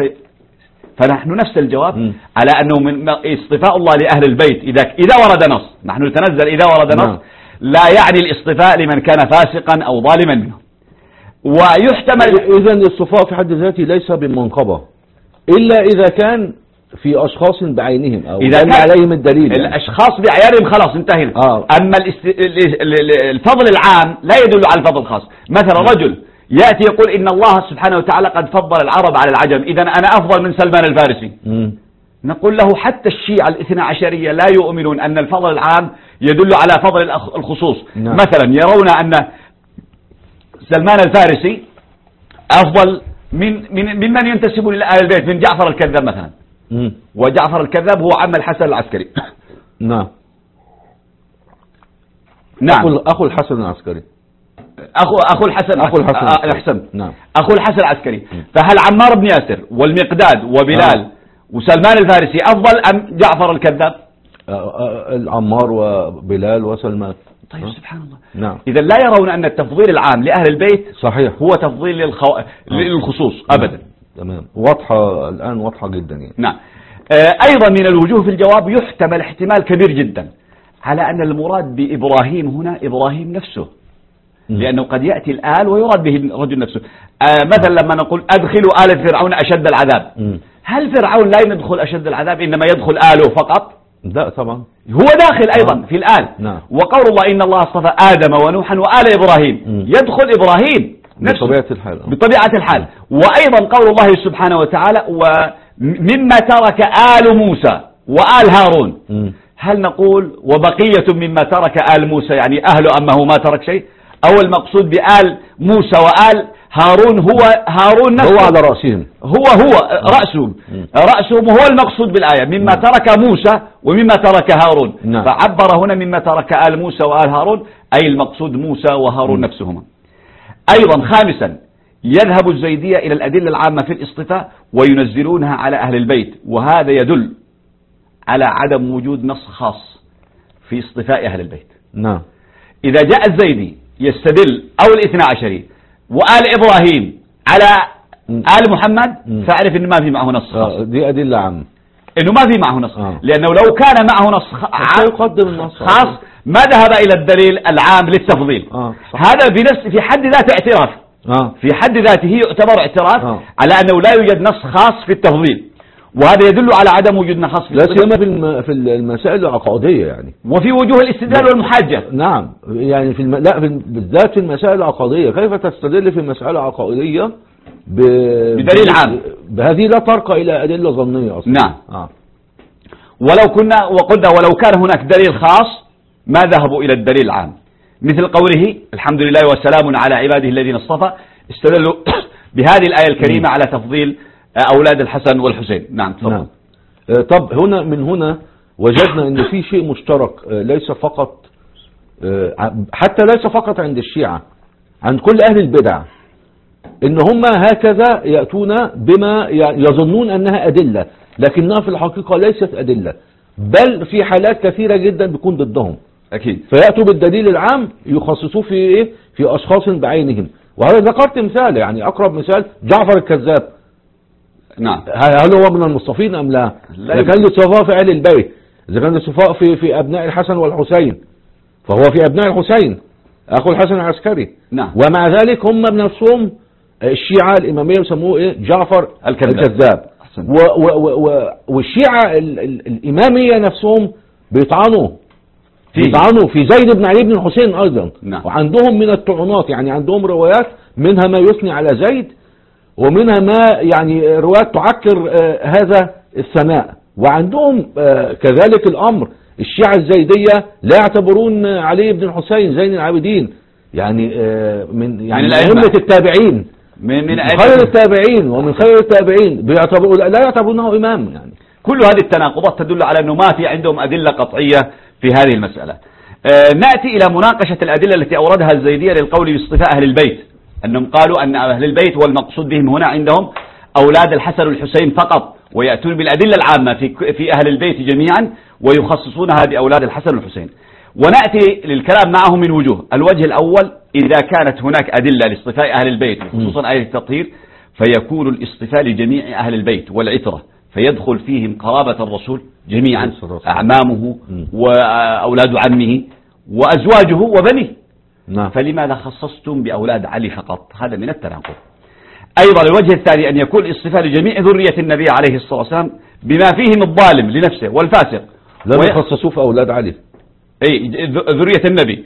Speaker 2: فنحن نفس الجواب على أنه من اصطفاء الله لأهل البيت إذا ورد نص، نحن نتنزل إذا ورد نص، لا يعني الاصطفاء لمن كان فاسقا أو ظالما منه. ويحتمل
Speaker 1: إذن الاصطفاء في حد ذاته ليس بمنقبة إلا إذا كان في أشخاص بعينهم أو
Speaker 2: إذا كان
Speaker 1: عليهم الدليل.
Speaker 2: الأشخاص بعينهم خلاص انتهينا. أما الفضل العام لا يدل على الفضل الخاص. مثلا رجل يأتي يقول إن الله سبحانه وتعالى قد فضل العرب على العجم، إذن أنا أفضل من سلمان الفارسي. نقول له حتى الشيعة الاثنى عشرية لا يؤمنون أن الفضل العام يدل على فضل الخصوص. مثلا يرون أن سلمان الفارسي أفضل ممن ينتسب لآل البيت، من جعفر الكذاب مثلا. وجعفر الكذاب هو عم الحسن العسكري.
Speaker 1: نعم. أخو الحسن العسكري.
Speaker 2: أخو الحسن.
Speaker 1: نعم.
Speaker 2: أخو الحسن العسكري. فهل عمار بن ياسر والمقداد وبلال وسلمان الفارسي أفضل أم جعفر الكذاب؟
Speaker 1: عمار وبلال وسلمان.
Speaker 2: طيب سبحان الله.
Speaker 1: نعم.
Speaker 2: إذا لا يرون أن التفضيل العام لأهل البيت
Speaker 1: صحيح
Speaker 2: هو تفضيل للخصوص أبدا.
Speaker 1: تمام. واضحة الآن، واضحة جدا يعني.
Speaker 2: نعم. أيضا من الوجوه في الجواب يحتمل احتمال كبير جدا على أن المراد بإبراهيم هنا إبراهيم نفسه، لأنه قد يأتي الآل ويراد به الرجل نفسه. مثلا لما نقول أدخلوا آل فرعون أشد العذاب، هل فرعون لا يدخل أشد العذاب إنما يدخل آله فقط؟
Speaker 1: لا طبعا
Speaker 2: هو داخل أيضا في الآل.
Speaker 1: نعم.
Speaker 2: وقول الله إن الله اصطفى آدم ونوحا وآل إبراهيم، يدخل إبراهيم نفسه
Speaker 1: بطبيعة الحال.
Speaker 2: بطبيعة الحال. وأيضا قول الله سبحانه وتعالى ومما ترك آل موسى وآل هارون. هل نقول وبقية مما ترك آل موسى يعني أهله أما هو ما ترك شيء، أو المقصود بآل موسى وآل هارون هو هارون نفسه،
Speaker 1: هو على رأسهم،
Speaker 2: هو رأسهم هو المقصود بالآية مما ترك موسى ومما ترك هارون.
Speaker 1: نعم.
Speaker 2: فعبر هنا مما ترك آل موسى وآل هارون أي المقصود موسى وهارون نفسهما. أيضا خامسا يذهب الزيدية إلى الأدلة العامة في الاصطفاء وينزلونها على أهل البيت، وهذا يدل على عدم وجود نص خاص في اصطفاء أهل البيت.
Speaker 1: نعم.
Speaker 2: إذا جاء الزيدي يستدل أو الاثنى عشري وآل إبراهيم على آل محمد فاعرف إنه ما في معه نص خاص.
Speaker 1: دي أدلة عامة،
Speaker 2: إنه ما في معه نص. لأنه لو كان معه نص خاص ما ذهب إلى الدليل العام للتفضيل. هذا بنفس في حد ذاته اعتراف، في حد ذاته يعتبر اعتراف على أنه لا يوجد نص خاص في التفضيل، وهذا يدل على عدم وجود نص خاص في
Speaker 1: التفضيل. لا سيما في المسائل العقائدية يعني،
Speaker 2: وفي وجوه الاستدلال والمحاجة.
Speaker 1: نعم يعني بالذات في المسائل العقائدية، كيف تستدل في مسألة عقائدية
Speaker 2: بدليل عام؟
Speaker 1: بهذه لا ترقى إلى أدلة ظنية أصلا.
Speaker 2: نعم. وقلنا ولو كان هناك دليل خاص ما ذهبوا إلى الدليل العام، مثل قوله الحمد لله وسلام على عباده الذين اصطفى، استدلوا بهذه الآية الكريمة على تفضيل أولاد الحسن والحسين. نعم.
Speaker 1: نعم. طب من هنا وجدنا أن في شيء مشترك، ليس فقط حتى ليس فقط عند الشيعة، عند كل أهل البدع، إن هم هكذا يأتون بما يظنون أنها أدلة، لكنها في الحقيقة ليست أدلة، بل في حالات كثيرة جدا بيكون ضدهم.
Speaker 2: أكيد.
Speaker 1: فيأتوا بالدليل العام يخصصوه في إيه؟ في أشخاص بعينهم. وهذا ذكرت مثال، يعني أقرب مثال جعفر الكذاب.
Speaker 2: نعم.
Speaker 1: هل هو من المصطفين أم لا؟ إذا كان الاصطفاء في أهل البيت، إذا كان الاصطفاء في أبناء الحسن والحسين، فهو في أبناء الحسين أخو الحسن العسكري.
Speaker 2: نعم.
Speaker 1: ومع ذلك هم بنفسهم الشيعة الإمامية يسموه إيه؟ جعفر الكذاب. والشيعة الإمامية نفسهم بيطعنوا في زيد بن علي بن الحسين أيضا.
Speaker 2: نعم.
Speaker 1: وعندهم من الطعنات، يعني عندهم روايات منها ما يثني على زيد، ومنها ما يعني روايات تعكر هذا الثناء. وعندهم كذلك الأمر الشيعة الزيدية لا يعتبرون علي بن الحسين زين العابدين يعني من أئمة التابعين، من خير التابعين ومن خير التابعين، لا يعتبرونه إمام. يعني
Speaker 2: كل هذه التناقضات تدل على أنه ما في عندهم أدلة قطعية في هذه المسألة. نأتي إلى مناقشة الأدلة التي أوردها الزيدية للقول باصطفاء أهل البيت، أنهم قالوا أن أهل البيت والمقصود بهم هنا عندهم أولاد الحسن والحسين فقط، ويأتون بالأدلة العامة في أهل البيت جميعا ويخصصونها بأولاد الحسن والحسين. ونأتي للكلام معهم من وجوه. الوجه الأول، إذا كانت هناك أدلة لاصطفاء أهل البيت خصوصا آية التطهير، فيكون الاصطفاء لجميع أهل البيت والعترة، فيدخل فيهم قرابة الرسول جميعا، أعمامه وأولاد عمه وأزواجه وبنيه.
Speaker 1: نعم.
Speaker 2: فلماذا خصصتم بأولاد علي فقط؟ هذا من التناقض. أيضا الوجه الثاني أن يكون الاصطفاء لجميع ذرية النبي عليه الصلاة والسلام بما فيهم الظالم لنفسه والفاسق.
Speaker 1: لم يخصصوه في أولاد علي.
Speaker 2: أي ذرية النبي.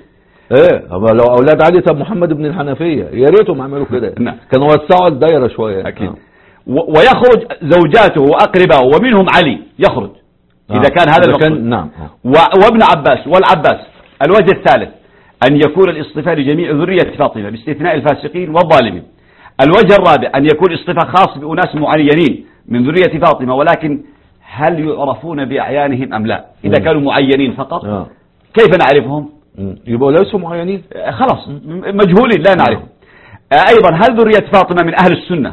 Speaker 1: لو أولاد علي طب محمد بن الحنفية يا ريتهم عملوا كده.
Speaker 2: نعم.
Speaker 1: كانوا وسعوا الدائرة شوية.
Speaker 2: أكيد. ويخرج زوجاته وأقرباءه ومنهم علي يخرج إذا كان هذا المقصود.
Speaker 1: نعم.
Speaker 2: وابن عباس والعباس. الوجه الثالث أن يكون الاصطفاء لجميع ذرية فاطمة باستثناء الفاسقين والظالمين. الوجه الرابع أن يكون اصطفاء خاص بأناس معينين من ذرية فاطمة، ولكن هل يعرفون بأعيانهم أم لا؟ إذا كانوا معينين فقط كيف نعرفهم؟
Speaker 1: يبقوا ليسوا معينين،
Speaker 2: خلاص مجهولين لا نعرفهم. أيضا هل ذرية فاطمة من أهل السنة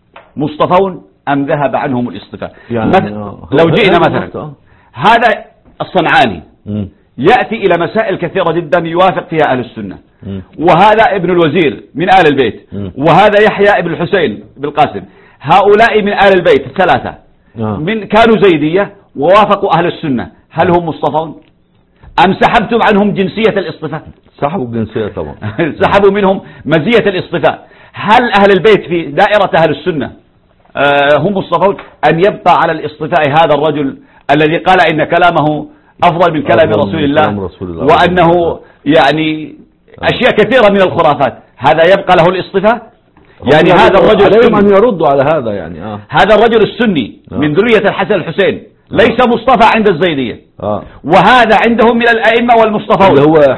Speaker 2: مصطفون أم ذهب عنهم الاصطفاء؟
Speaker 1: يعني
Speaker 2: لو جئنا مثلا هذا الصنعاني يأتي إلى مسائل كثيرة جدا يوافق فيها أهل السنة، وهذا ابن الوزير من آل البيت، وهذا يحيى ابن الحسين بالقاسم، هؤلاء من آل البيت الثلاثة من كانوا زيدية ووافقوا أهل السنة، هل هم مصطفون أم سحبتم عنهم جنسية الاصطفاء؟
Speaker 1: سحبوا الجنسية طبعا.
Speaker 2: سحبوا منهم مزية الاصطفاء. هل أهل البيت في دائرة أهل السنة هم مصطفون، أن يبقى على الاصطفاء هذا الرجل الذي قال إن كلامه أفضل من كلام رسول الله، وأنه يعني أشياء كثيرة من الخرافات، هذا يبقى له الاصطفاء؟ يعني هذا الرجل
Speaker 1: عليهم أن يردوا على هذا يعني
Speaker 2: هذا الرجل السني من ذرية الحسن الحسين ليس مصطفى عند الزيدية، وهذا عندهم من الأئمة والمصطفون
Speaker 1: اللي هو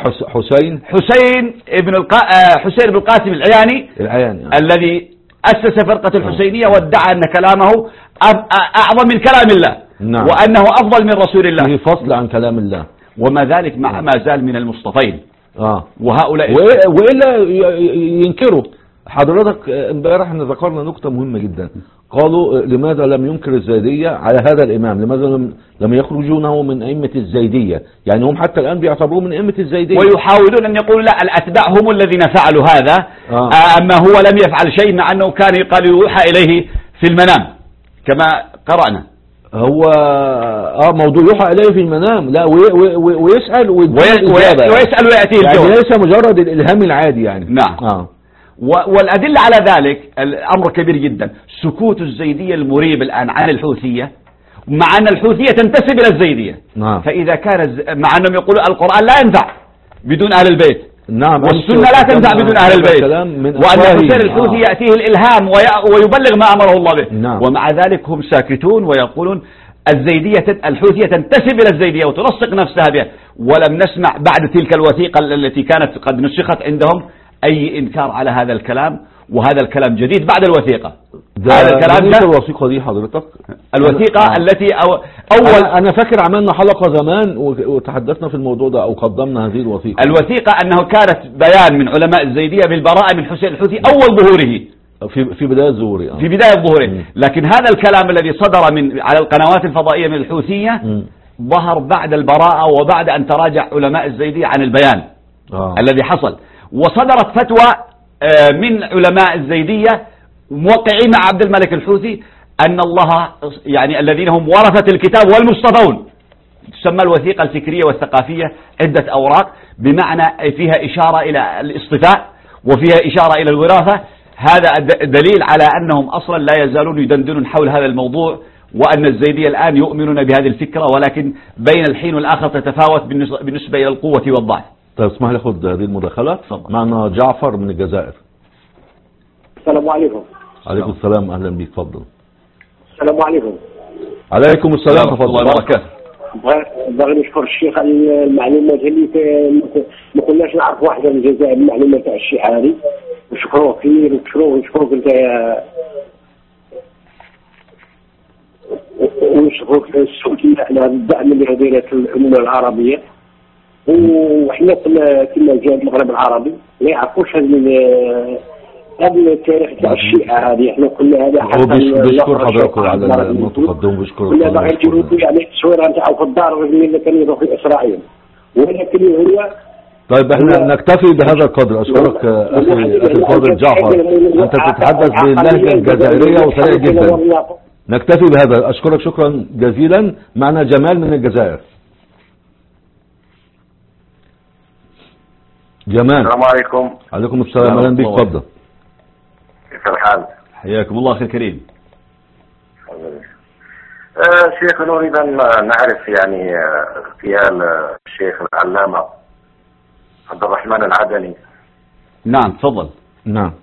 Speaker 1: حسين
Speaker 2: بن القاسم العياني الذي أسس فرقة الحسينية وادعى أن كلامه أعظم من كلام الله،
Speaker 1: نعم.
Speaker 2: وأنه أفضل من رسول الله
Speaker 1: في فصل عن كلام الله،
Speaker 2: وما ذلك مع ما زال من المصطفين. وهؤلاء
Speaker 1: وإلا ينكروا. حضرتك امبارح احنا ذكرنا نقطة مهمة جدا، قالوا لماذا لم ينكر الزيدية على هذا الإمام، لماذا لم يخرجونه من أئمة الزيدية، يعني هم حتى الآن بيعتبروه من أئمة الزيدية،
Speaker 2: ويحاولون أن يقولوا لا الأتباع هم الذين فعلوا هذا، أما هو لم يفعل شيء، مع أنه كان يقال يوحى إليه في المنام كما قرأنا.
Speaker 1: هو موضوع يوحى إليه في المنام، لا ويسأل
Speaker 2: ويسأل ويأتيه الجواب،
Speaker 1: يعني ليس مجرد الإلهام العادي يعني.
Speaker 2: نعم. والأدلة على ذلك الأمر كبير جدا، سكوت الزيدية المريب الآن عن الحوثية، مع أن الحوثية تنتسب إلى الزيدية.
Speaker 1: نعم.
Speaker 2: فإذا كان مع أنهم يقولوا القرآن لا ينفع بدون أهل البيت،
Speaker 1: نعم،
Speaker 2: والسنة لا تنفع بدون أهل البيت، وأن حسين الحوثي يأتيه الإلهام ويبلغ ما أمره الله به.
Speaker 1: نعم.
Speaker 2: ومع ذلك هم ساكتون ويقولون الحوثية تنتسب إلى الزيدية وتلصق نفسها بها، ولم نسمع بعد تلك الوثيقة التي كانت قد نسخت عندهم أي إنكار على هذا الكلام، وهذا الكلام جديد بعد الوثيقة.
Speaker 1: هذا الكلام الوثيقة دي حضرتك،
Speaker 2: الوثيقة التي أول
Speaker 1: أنا فاكر عملنا حلقة زمان وتحدثنا في الموضوع ده أو قدمنا هذه الوثيقة.
Speaker 2: الوثيقة أنه كانت بيان من علماء الزيدية بالبراءة من حسين الحوثي أول ظهوره،
Speaker 1: في بداية ظهوره
Speaker 2: في بداية ظهوره. لكن هذا الكلام الذي صدر على القنوات الفضائية من الحوثية ظهر بعد البراءة وبعد أن تراجع علماء الزيدية عن البيان الذي حصل، وصدرت فتوى من علماء الزيدية موقعين مع عبد الملك الحوثي أن الله يعني الذين هم ورثة الكتاب والمصطفون، تسمى الوثيقة الفكرية والثقافية عدة أوراق، بمعنى فيها إشارة إلى الاصطفاء وفيها إشارة إلى الوراثة. هذا دليل على أنهم أصلا لا يزالون يدندنون حول هذا الموضوع، وأن الزيدية الآن يؤمنون بهذه الفكرة، ولكن بين الحين والآخر تتفاوت بالنسبة إلى القوة والضعف.
Speaker 1: طيب اسمح لي أخذ هذه المداخلة. معنا جعفر من الجزائر.
Speaker 3: السلام عليكم.
Speaker 1: عليكم السلام، أهلا بك، تفضل.
Speaker 3: السلام عليكم.
Speaker 1: عليكم السلام ورحمة الله
Speaker 2: وبركاته.
Speaker 3: بغي نشكر الشيخ على المعلومات اللي ما كناش نعرف واحدة من الجزائر، المعلومات تاع الشيخ هذه، ونشكروه كثير ونشكروك انت ونشكروك السعودية على الدعم اللي دايرة الأمة العربية، وحنا كنا جهة المغرب العربي ما يعرفوش قبل التاريخ تاع الشيعة هذه، احنا كنا هذا حتى
Speaker 1: بشكر حضراتكم على ما تقدموا، بشكر
Speaker 3: كنا باغي نديروا يعني التصويره نتاعو في الدار الرجل اللي كان يروح في اسرائيل، ولكن هو
Speaker 1: طيب احنا نكتفي بهذا القدر. اشكرك اخي الفاضل جعفر، انت تتحدث باللهجه الجزائريه وسريع جدا. نكتفي بهذا، اشكرك شكرا جزيلا. معنا جمال من الجزائر. جمال.
Speaker 4: السلام عليكم.
Speaker 1: عليكم السلام، اهلا بك، تفضل.
Speaker 4: كيف الحال؟
Speaker 2: حياكم الله اخي الكريم.
Speaker 4: شيخ، نريد ان نعرف يعني اغتيال الشيخ العلامة عبد الرحمن العدني.
Speaker 2: نعم تفضل.
Speaker 1: نعم.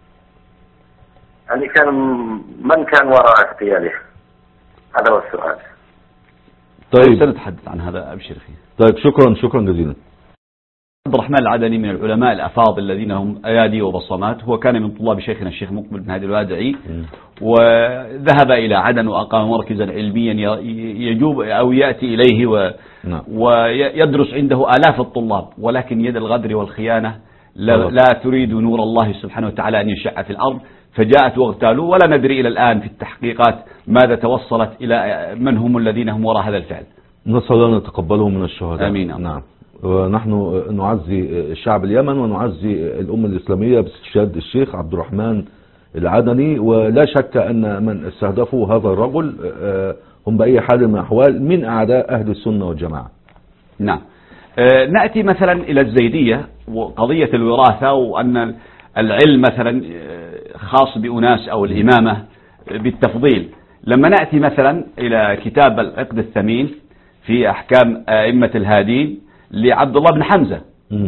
Speaker 4: يعني من كان وراء اغتياله؟ هذا هو السؤال.
Speaker 1: طيب
Speaker 2: سنتحدث عن هذا، ابشر اخي.
Speaker 1: طيب شكرا جزيلا.
Speaker 2: عبد الرحمن العدني من العلماء الأفاضل الذين هم أيادي وبصمات، هو كان من طلاب شيخنا الشيخ مقبل بن هادي الوادعي، وذهب إلى عدن وأقام مركزا علميا يجوب أو يأتي إليه ويدرس عنده آلاف الطلاب، ولكن يد الغدر والخيانة لا تريد نور الله سبحانه وتعالى أن يشع في الأرض، فجاءت واغتالوه، ولا ندري إلى الآن في التحقيقات ماذا توصلت إلى من هم الذين هم وراء هذا الفعل.
Speaker 1: نسأل الله أن يتقبله من الشهداء.
Speaker 2: آمين.
Speaker 1: نعم. ونحن نعزي الشعب اليمن ونعزي الأمة الإسلامية باستشهاد الشيخ عبد الرحمن العدني، ولا شك أن من استهدفوا هذا الرجل هم بأي حال من الأحوال من أعداء أهل السنة والجماعة.
Speaker 2: نعم. نأتي مثلا إلى الزيدية وقضية الوراثة، وأن العلم مثلا خاص بأناس أو الإمامة بالتفضيل. لما نأتي مثلا إلى كتاب العقد الثمين في أحكام أئمة الهادين لعبد الله بن حمزة،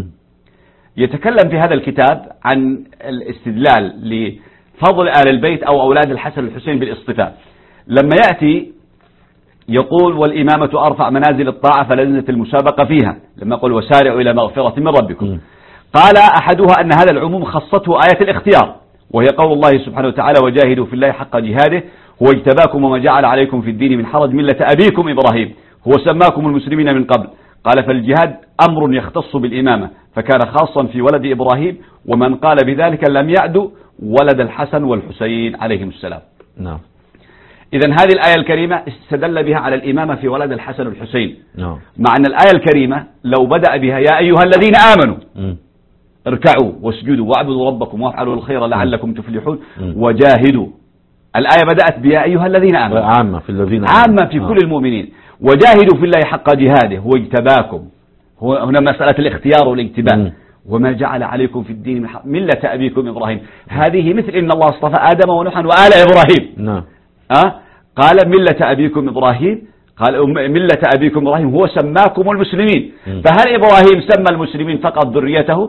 Speaker 2: يتكلم في هذا الكتاب عن الاستدلال لفضل آل البيت أو أولاد الحسن والحسين بالاصطفاء. لما يأتي يقول والإمامة أرفع منازل الطاعة فلزمت المسابقة فيها، لما يقول وسارعوا إلى مغفرة من ربكم. قال أحدها أن هذا العموم خصته آية الاختيار، وهي قول الله سبحانه وتعالى وجاهدوا في الله حق جهاده هو اجتباكم وما جعل عليكم في الدين من حرج ملة أبيكم إبراهيم هو سماكم المسلمين من قبل. قال فالجهاد أمر يختص بالإمامة فكان خاصا في ولد إبراهيم، ومن قال بذلك لم يعد ولد الحسن والحسين عليهم السلام.
Speaker 1: نعم.
Speaker 2: إذن هذه الآية الكريمة استدل بها على الإمامة في ولد الحسن والحسين.
Speaker 1: نعم.
Speaker 2: مع أن الآية الكريمة لو بدأ بها يا أيها الذين آمنوا اركعوا واسجدوا واعبدوا ربكم وافعلوا الخير لعلكم تفلحون وجاهدوا، الآية بدأت بيا أيها الذين آمنوا
Speaker 1: عامة في الذين
Speaker 2: عامة في كل المؤمنين، وجاهدوا في الله حق جهاده هو اجتباكم، هنا مسألة الاختيار والاجتباء وما جعل عليكم في الدين ملة أبيكم إبراهيم. هذه مثل إن الله اصطفى آدم ونوحا وآل إبراهيم.
Speaker 1: نعم.
Speaker 2: قال ملة أبيكم إبراهيم، قال ملة أبيكم إبراهيم هو سماكم المسلمين. فهل إبراهيم سمى المسلمين فقط ذريته؟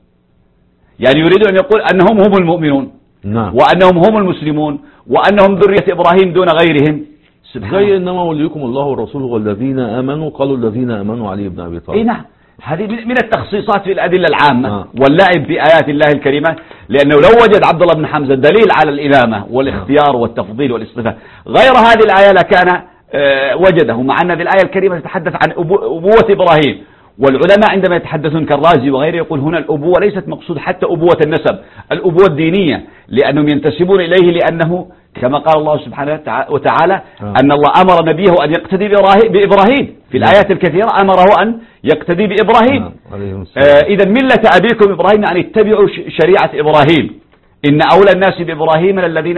Speaker 2: يعني يريد أن يقول أنهم هم المؤمنون.
Speaker 1: نعم.
Speaker 2: وأنهم هم المسلمون وأنهم ذرية إبراهيم دون غيرهم.
Speaker 1: زي إنما وليكم الله ورسوله والذين آمنوا قالوا الذين آمنوا علي بن أبي طالب.
Speaker 2: نعم. هذه من التخصيصات في الأدلة العامة واللعب في آيات الله الكريمة، لأنه لو وجد عبد الله بن حمزة دليل على الإمامة والاختيار والتفضيل والاصطفاء غير هذه الآية لكان وجده، مع أن هذه الآية الكريمة تتحدث عن أبوة إبراهيم. والعلماء عندما يتحدثون كالرازي وغيره يقول هنا الأبوة ليست مقصود حتى أبوة النسب، الأبوة الدينية، لأنهم ينتسبون إليه لأنه كما قال الله سبحانه وتعالى أن الله أمر نبيه أن يقتدي بإبراهيم في الآيات الكثيرة، أمره أن يقتدي بإبراهيم. إذا ملة أبيكم إبراهيم يعني اتبعوا شريعة إبراهيم. إن أولى الناس بإبراهيم للذين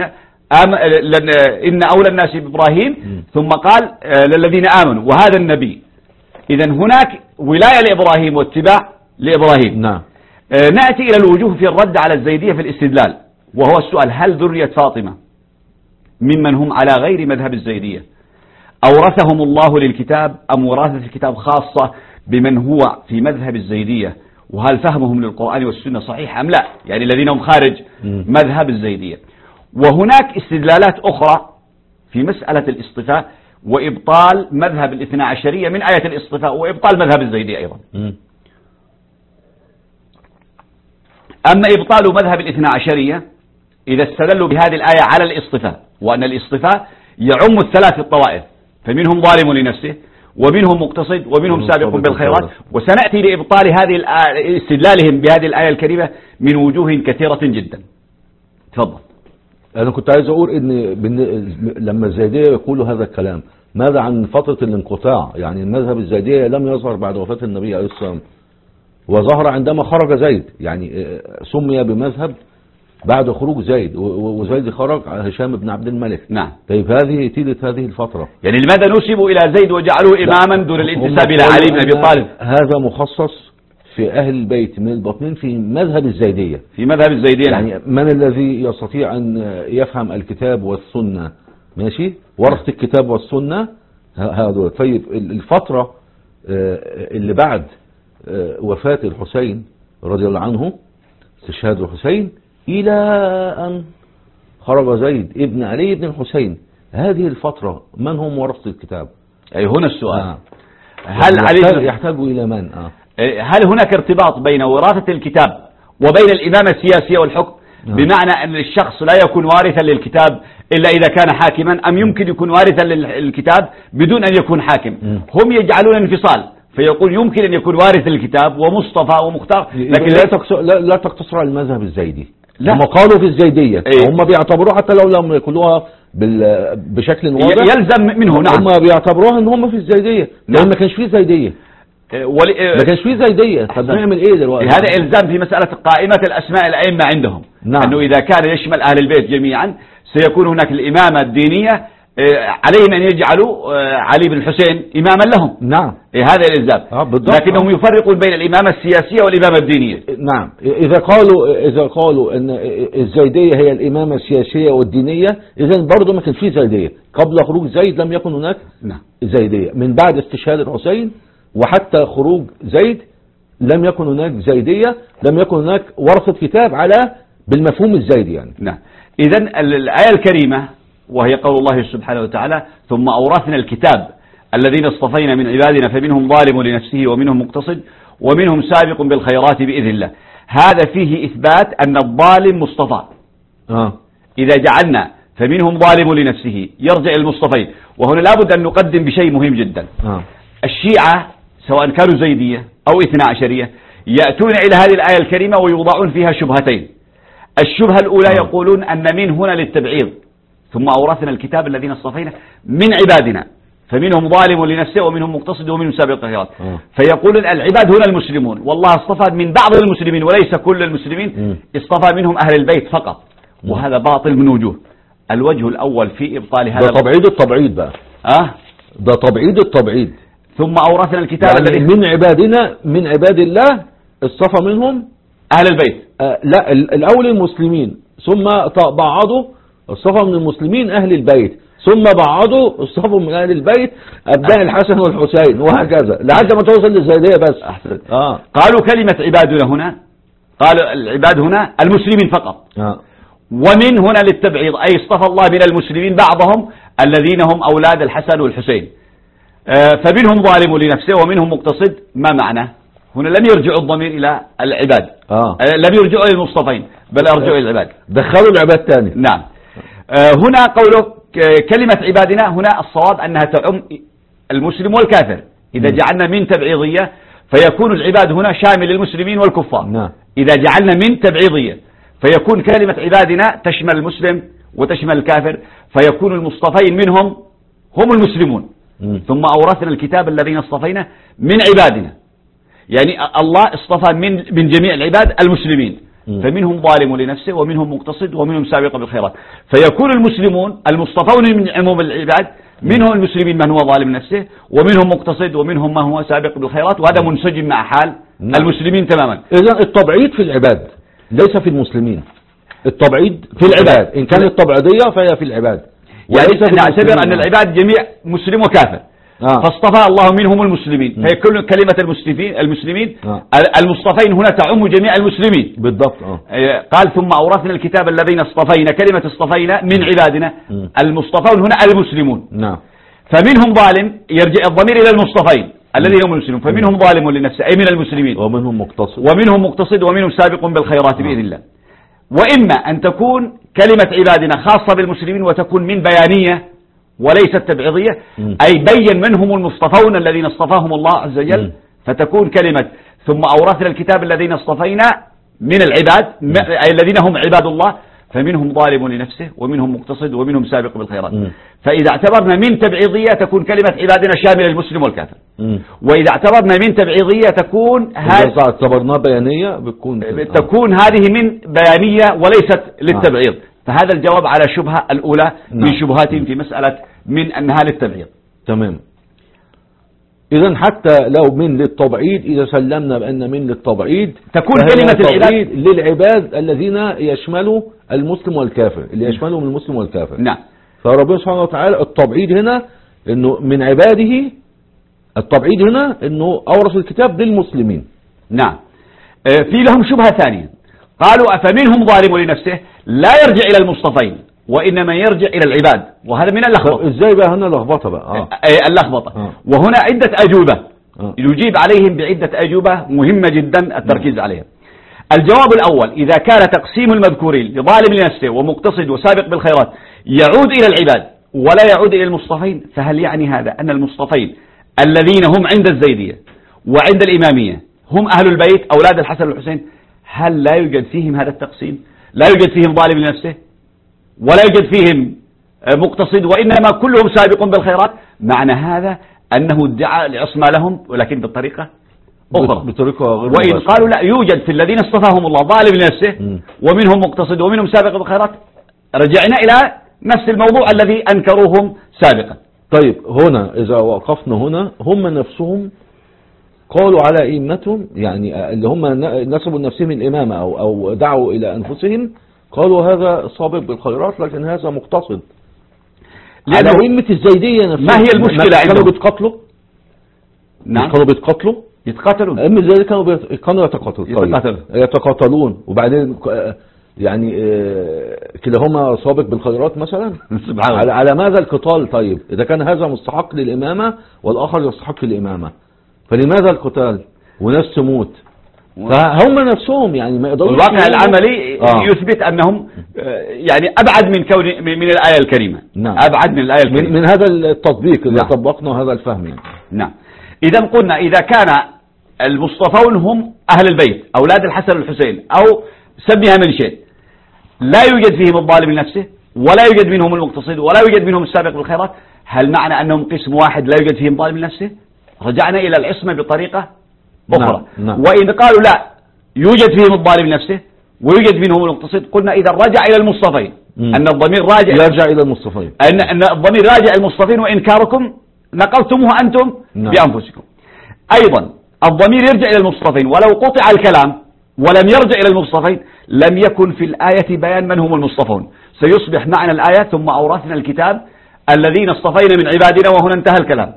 Speaker 2: إن أولى الناس بإبراهيم ثم قال للذين آمنوا وهذا النبي. إذا هناك ولاية لإبراهيم واتباع لإبراهيم.
Speaker 1: نعم.
Speaker 2: نأتي إلى الوجوه في الرد على الزيدية في الاستدلال، وهو السؤال هل ذرية فاطمة ممن هم على غير مذهب الزيدية أورثهم الله للكتاب أم وراثة الكتاب خاصة بمن هو في مذهب الزيدية، وهل فهمهم للقرآن والسنة صحيح أم لا، يعني الذين هم خارج مذهب الزيدية. وهناك استدلالات أخرى في مسألة الاصطفاء وإبطال مذهب الاثنى عشرية من آية الاصطفاء وإبطال مذهب الزيدية أيضا. أما إبطال مذهب الاثنى عشرية إذا استدلوا بهذه الآية على الاصطفاء، وأن الاصطفاء يعم الثلاث الطوائف، فمنهم ظالم لنفسه ومنهم مقتصد ومنهم سابق بالخيرات، وسنأتي لإبطال هذه استدلالهم بهذه الآية الكريمة من وجوه كثيرة جدا. تفضل.
Speaker 1: أنا كنت عايز أقول إن لما الزيدية يقولوا هذا الكلام ماذا عن فترة الانقطاع؟ يعني المذهب الزيدية لم يظهر بعد وفاة النبي عليه الصلاة والسلام، وظهر عندما خرج زيد، يعني سمي بمذهب بعد خروج زيد، وزيد خرج هشام بن عبد الملك.
Speaker 2: نعم.
Speaker 1: طيب هذه طيلة هذه الفترة،
Speaker 2: يعني لماذا نسبوا إلى زيد وجعلوه إماما دون الانتساب إلى علي بن أبي طالب؟
Speaker 1: هذا مخصص في أهل البيت من الباطنين في مذهب الزيدية.
Speaker 2: في مذهب الزيدية
Speaker 1: يعني من الذي يستطيع أن يفهم الكتاب والسنة؟ ماشي، ورثة الكتاب والسنة هذا. طيب الفترة اللي بعد وفاة الحسين رضي الله عنه، استشهاد الحسين، إلى أن خرج زيد ابن علي بن الحسين، هذه الفترة من هم ورثة الكتاب؟
Speaker 2: أي هنا السؤال.
Speaker 1: هل علي يحتاج إلى من؟
Speaker 2: هل هناك ارتباط بين وراثة الكتاب وبين الإمامة السياسية والحكم؟ بمعنى أن الشخص لا يكون وارثا للكتاب إلا إذا كان حاكما، أم يمكن يكون وارثا للكتاب بدون أن يكون حاكم؟ هم يجعلون انفصال، فيقول يمكن أن يكون وارث للكتاب ومصطفى ومختار،
Speaker 1: لكن لا تقتصر على المذهب الزيدي.
Speaker 2: لا.
Speaker 1: هم قالوا في الزيدية هم بيعتبروها حتى لو لم يقولوها بشكل واضح
Speaker 2: يلزم منه. نعم.
Speaker 1: هم بيعتبروها ان هم في الزيدية، لأن ما كانش فيه زيدية. ما كانش فيه زيدية. طب نعمل ايه دلوقتي؟
Speaker 2: هذا إلزام في مسألة قائمة الأسماء الأئمة عندهم.
Speaker 1: نعم.
Speaker 2: أنه إذا كان يشمل أهل البيت جميعا سيكون هناك الإمامة الدينية عليهم أن يجعلوا علي بن الحسين إماما لهم.
Speaker 1: نعم.
Speaker 2: هذا الإلزام. لكنهم يفرقون بين الإمامة السياسية والإمامة الدينية.
Speaker 1: نعم. إذا قالوا أن الزيدية هي الإمامة السياسية والدينية، إذن برضه ما كان في زيدية قبل خروج زيد، لم يكن هناك زيدية. من بعد استشهاد الحسين وحتى خروج زيد لم يكن هناك زيدية، لم يكن هناك ورثة كتاب على بالمفهوم الزيدي يعني.
Speaker 2: نعم. إذن الآية الكريمة وهي قول الله سبحانه وتعالى: ثم أورثنا الكتاب الذين اصطفينا من عبادنا فمنهم ظالم لنفسه ومنهم مقتصد ومنهم سابق بالخيرات بإذن الله. هذا فيه إثبات أن الظالم مصطفى. إذا جعلنا فمنهم ظالم لنفسه يرجع المصطفين. وهنا لابد أن نقدم بشيء مهم جدا. الشيعة سواء كانوا زيدية أو 12 يأتون إلى هذه الآية الكريمة ويوضعون فيها شبهتين. الشبهة الأولى يقولون أن من هنا للتبعيض، ثم أورثنا الكتاب الذين اصطفينا من عبادنا فمنهم ظالم لنفسه ومنهم مقتصد ومنهم سابق بالخيرات. فيقولون العباد هنا المسلمون، والله اصطفى من بعض المسلمين وليس كل المسلمين، اصطفى منهم أهل البيت فقط. وهذا باطل من وجوه. الوجه الأول في إبطال هذا،
Speaker 1: ده تبعيد التبعيد بقى. ده تبعيد التبعيد.
Speaker 2: ثم أورثنا الكتاب
Speaker 1: يعني من عبادنا، من عباد الله اصطفى منهم
Speaker 2: أهل البيت.
Speaker 1: لا، الأول المسلمين، ثم بعضوا اصطفى من المسلمين أهل البيت، ثم بعضوا اصطفوا من أهل البيت أبناء الحسن والحسين، وهكذا لحد ما توصل للزيدية بس.
Speaker 2: قالوا كلمة عبادنا هنا، قالوا العباد هنا المسلمين فقط. ومن هنا للتبعيض، أي اصطفى الله من المسلمين بعضهم الذين هم أولاد الحسن والحسين. فمنهم ظالم لنفسه ومنهم مقتصد. ما معنى؟ هنا لم يرجعوا الضمير إلى العباد، لم يرجعوا إلى المصطفين، بل أرجعوا إلى العباد،
Speaker 1: دخلوا العباد تاني.
Speaker 2: نعم. هنا قوله كلمة عبادنا، هنا الصواب أنها تعم المسلم والكافر. إذا جعلنا من تبعيضية فيكون العباد هنا شامل للمسلمين والكفار. إذا جعلنا من تبعيضية فيكون كلمة عبادنا تشمل المسلم وتشمل الكافر، فيكون المصطفين منهم هم المسلمون. ثم أورثنا الكتاب الذين اصطفينا من عبادنا، يعني الله اصطفى من جميع العباد المسلمين، فمنهم ظالم لنفسه ومنهم مقتصد ومنهم سابق بالخيرات. فيكون المسلمون المصطفون من عموم العباد، منهم المسلمين من هو ظالم نفسه ومنهم مقتصد ومنهم من هو سابق بالخيرات، وهذا منسجم مع حال المسلمين تماما.
Speaker 1: إذن التبعيد في العباد ليس في المسلمين، التبعيد في العباد. إن كانت التبعيدية فهي في العباد،
Speaker 2: يعني نعتبر أن العباد جميع مسلم وكافر. فاصطفى الله منهم المسلمين، فيكون كلمة المسلمين المصطفين هنا تعم جميع المسلمين
Speaker 1: بالضبط.
Speaker 2: قال ثم أورثنا الكتاب الذين اصطفينا، كلمة اصطفينا من عبادنا، المصطفون هنا المسلمون. فمنهم ظالم، يرجع الضمير إلى المصطفين الذين هم المسلمون، فمنهم ظالم لنفسه أي من المسلمين، ومنهم مقتصد ومنهم سابق بالخيرات بإذن الله. وإما أن تكون كلمة عبادنا خاصة بالمسلمين وتكون من بيانية وليست تبعيضية، أي بين من هم المصطفون الذين اصطفاهم الله عز وجل، فتكون كلمة ثم أورثنا الكتاب الذين اصطفينا من العباد، أي الذين هم عباد الله، فمنهم ظالم لنفسه ومنهم مقتصد ومنهم سابق بالخيرات. فإذا اعتبرنا من تبعيضية تكون كلمة عبادنا شاملة المسلم والكافر. وإذا اعتبرنا من تبعيضية تكون
Speaker 1: اعتبرنا بيانية
Speaker 2: تكون هذه من بيانية وليست للتبعيض. فهذا الجواب على شبهة الأولى من شبهاتهم في مسألة من أنها للتبعيض.
Speaker 1: تمام. إذن حتى لو من للتبعيد، إذا سلمنا بأن من للتبعيد
Speaker 2: تكون كلمة العباد
Speaker 1: للعباد الذين يشملوا المسلم والكافر، اللي يشملهم المسلم والكافر.
Speaker 2: نعم.
Speaker 1: فربنا سبحانه وتعالى التبعيد هنا إنه من عباده، التبعيد هنا إنه أورث الكتاب للمسلمين.
Speaker 2: نعم. في لهم شبهة ثانية، قالوا أفمنهم ظالم لنفسه، لا يرجع إلى المصطفين وإنما يرجع إلى العباد، وهذا من اللخبطة.
Speaker 1: إزاي بقى هنا لخبطة بقى؟
Speaker 2: اللخبطة. وهنا عدة أجوبة يجيب عليهم بعدة أجوبة مهمة جدا التركيز عليها. الجواب الأول: إذا كان تقسيم المذكورين لظالم لنفسه ومقتصد وسابق بالخيرات يعود إلى العباد ولا يعود إلى المصطفين، فهل يعني هذا أن المصطفين الذين هم عند الزيدية وعند الإمامية هم أهل البيت أولاد الحسن والحسين، هل لا يوجد فيهم هذا التقسيم؟ لا يوجد فيهم ظالم لنفسه ولا يوجد فيهم مقتصد وإنما كلهم سابق بالخيرات؟ معنى هذا أنه ادعى العصمة لهم ولكن بالطريقة أخرى، وإن قالوا لا، يوجد في الذين اصطفاهم الله ظالم لنفسه ومنهم مقتصد ومنهم سابق بالخيرات، رجعنا إلى نفس الموضوع الذي أنكروهم سابقا.
Speaker 1: طيب هنا إذا وقفنا هنا، هم نفسهم قالوا على أئمتهم، يعني اللي هم نسبوا نفسهم الإمامة أو دعوا إلى أنفسهم، قالوا هذا سابق بالخيرات لكن هذا مقتصد. على أئمة الزيدية نفسهم
Speaker 2: ما هي المشكلة عندهم؟
Speaker 1: كانوا بيتقاتلوا؟
Speaker 2: نعم
Speaker 1: كانوا بيتقاتلوا؟
Speaker 2: يتقاتلون.
Speaker 1: أئمة الزيدية كانوا يتقاتلون وبعدين يعني كلاهما سابق بالخيرات مثلا.
Speaker 2: سبحان الله.
Speaker 1: على ماذا القتال؟ طيب إذا كان هذا مستحق للإمامة والآخر يستحق الإمامة، فلماذا القتال وناس تموت؟ فهم نفسهم يعني ما يقدروا.
Speaker 2: الواقع العملي يثبت أنهم يعني أبعد من كون من الآية الكريمة.
Speaker 1: نعم.
Speaker 2: أبعد من الآية الكريمة،
Speaker 1: من هذا التطبيق اللي
Speaker 2: نعم.
Speaker 1: طبقنا هذا الفهم يعني.
Speaker 2: نعم. إذا قلنا إذا كان المصطفون هم أهل البيت أولاد الحسن والحسين أو سميها من شيء، لا يوجد فيهم الظالم لنفسه ولا يوجد منهم المقتصد ولا يوجد منهم السابق بالخيرات، هل معنى أنهم قسم واحد لا يوجد فيهم ظالم لنفسه؟ رجعنا إلى العصمة بطريقة أخرى.
Speaker 1: نعم.
Speaker 2: وإن قالوا لا يوجد فيهم الظالم لنفسه ويوجد منهم المقتصد، قلنا إذا رجع إلى المصطفين أن الضمير راجع
Speaker 1: يرجع إلى المصطفين،
Speaker 2: أن الضمير راجع المصطفين، وإنكاركم نقلتموه أنتم بأنفسكم. أيضا الضمير يرجع إلى المصطفين، ولو قطع الكلام ولم يرجع إلى المصطفين لم يكن في الآية بيان من هم المصطفون. سيصبح معنى الآية ثم أورثنا الكتاب الذين اصطفينا من عبادنا، وهنا انتهى الكلام.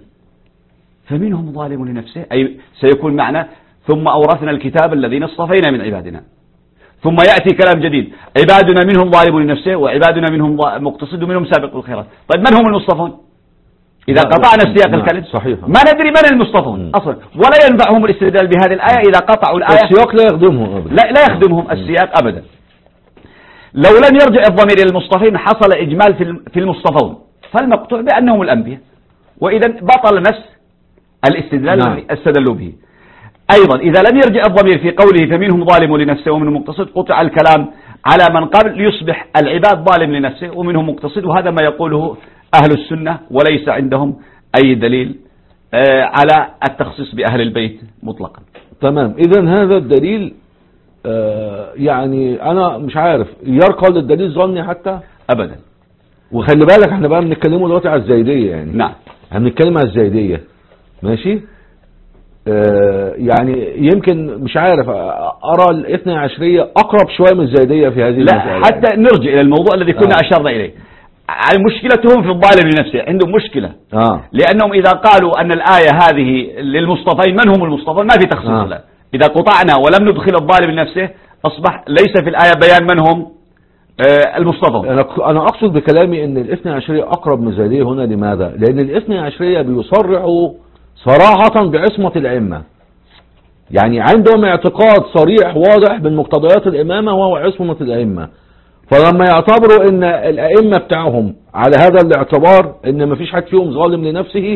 Speaker 2: فمنهم ظالم لنفسه، أي سيكون معنى ثم أورثنا الكتاب الذين اصطفينا من عبادنا، ثم يأتي كلام جديد عبادنا منهم ظالم لنفسه وعبادنا منهم مقتصد ومنهم سابق بالخيرات. طيب من هم المصطفون؟ إذا قطعنا السياق الكلام
Speaker 1: صحيح.
Speaker 2: ما ندري من المصطفون أصلا، ولا ينفعهم الاستدلال بهذه الآية إذا قطعوا الآية.
Speaker 1: السياق لا يخدمهم أبدا.
Speaker 2: لا يخدمهم السياق أبدا. لو لم يرجع الضمير إلى المصطفين حصل إجمال في المصطفون، فالمقطوع بأنهم الأنبياء، وإذا بطل نفس الاستدلال الذي استدلوا به. أيضا إذا لم يرجع الضمير في قوله فمنهم ظالم لنفسه ومنهم مقتصد، قطع الكلام على من قبل ليصبح العباد ظالم لنفسه ومنهم مقتصد، وهذا ما يقوله أهل السنة، وليس عندهم أي دليل على التخصيص بأهل البيت مطلقا.
Speaker 1: تمام. إذن هذا الدليل يعني أنا مش عارف يرقى للدليل ظني حتى
Speaker 2: أبدا.
Speaker 1: وخلي بالك احنا بقى بنتكلموا دلوقتي على الزايدية يعني.
Speaker 2: نعم.
Speaker 1: احنا بنتكلم على الزايدية ماشي. يعني يمكن مش عارف أرى الاثنى عشرية أقرب شوية من الزايدية في هذه المسألة.
Speaker 2: لا حتى نرجع إلى الموضوع الذي كنا أشرنا إليه. مشكلتهم في الظالم لنفسه، عندهم مشكلة. لأنهم إذا قالوا أن الآية هذه للمصطفين، من هم المصطفين؟ ما في تخصيص له. إذا قطعنا ولم ندخل الظالم لنفسه أصبح ليس في الآية بيان من هم المصطفين.
Speaker 1: أنا أقصد بكلامي أن الاثنى عشرية أقرب من الزايدية هنا. لماذا؟ لأن الاثنى عشرية بيصرحوا صراحة بعصمة الأئمة، يعني عندهم اعتقاد صريح واضح من مقتضيات الإمامة وهو عصمة الأئمة، فلما يعتبروا ان الائمه بتاعهم على هذا الاعتبار ان ما فيش حد فيهم ظالم لنفسه،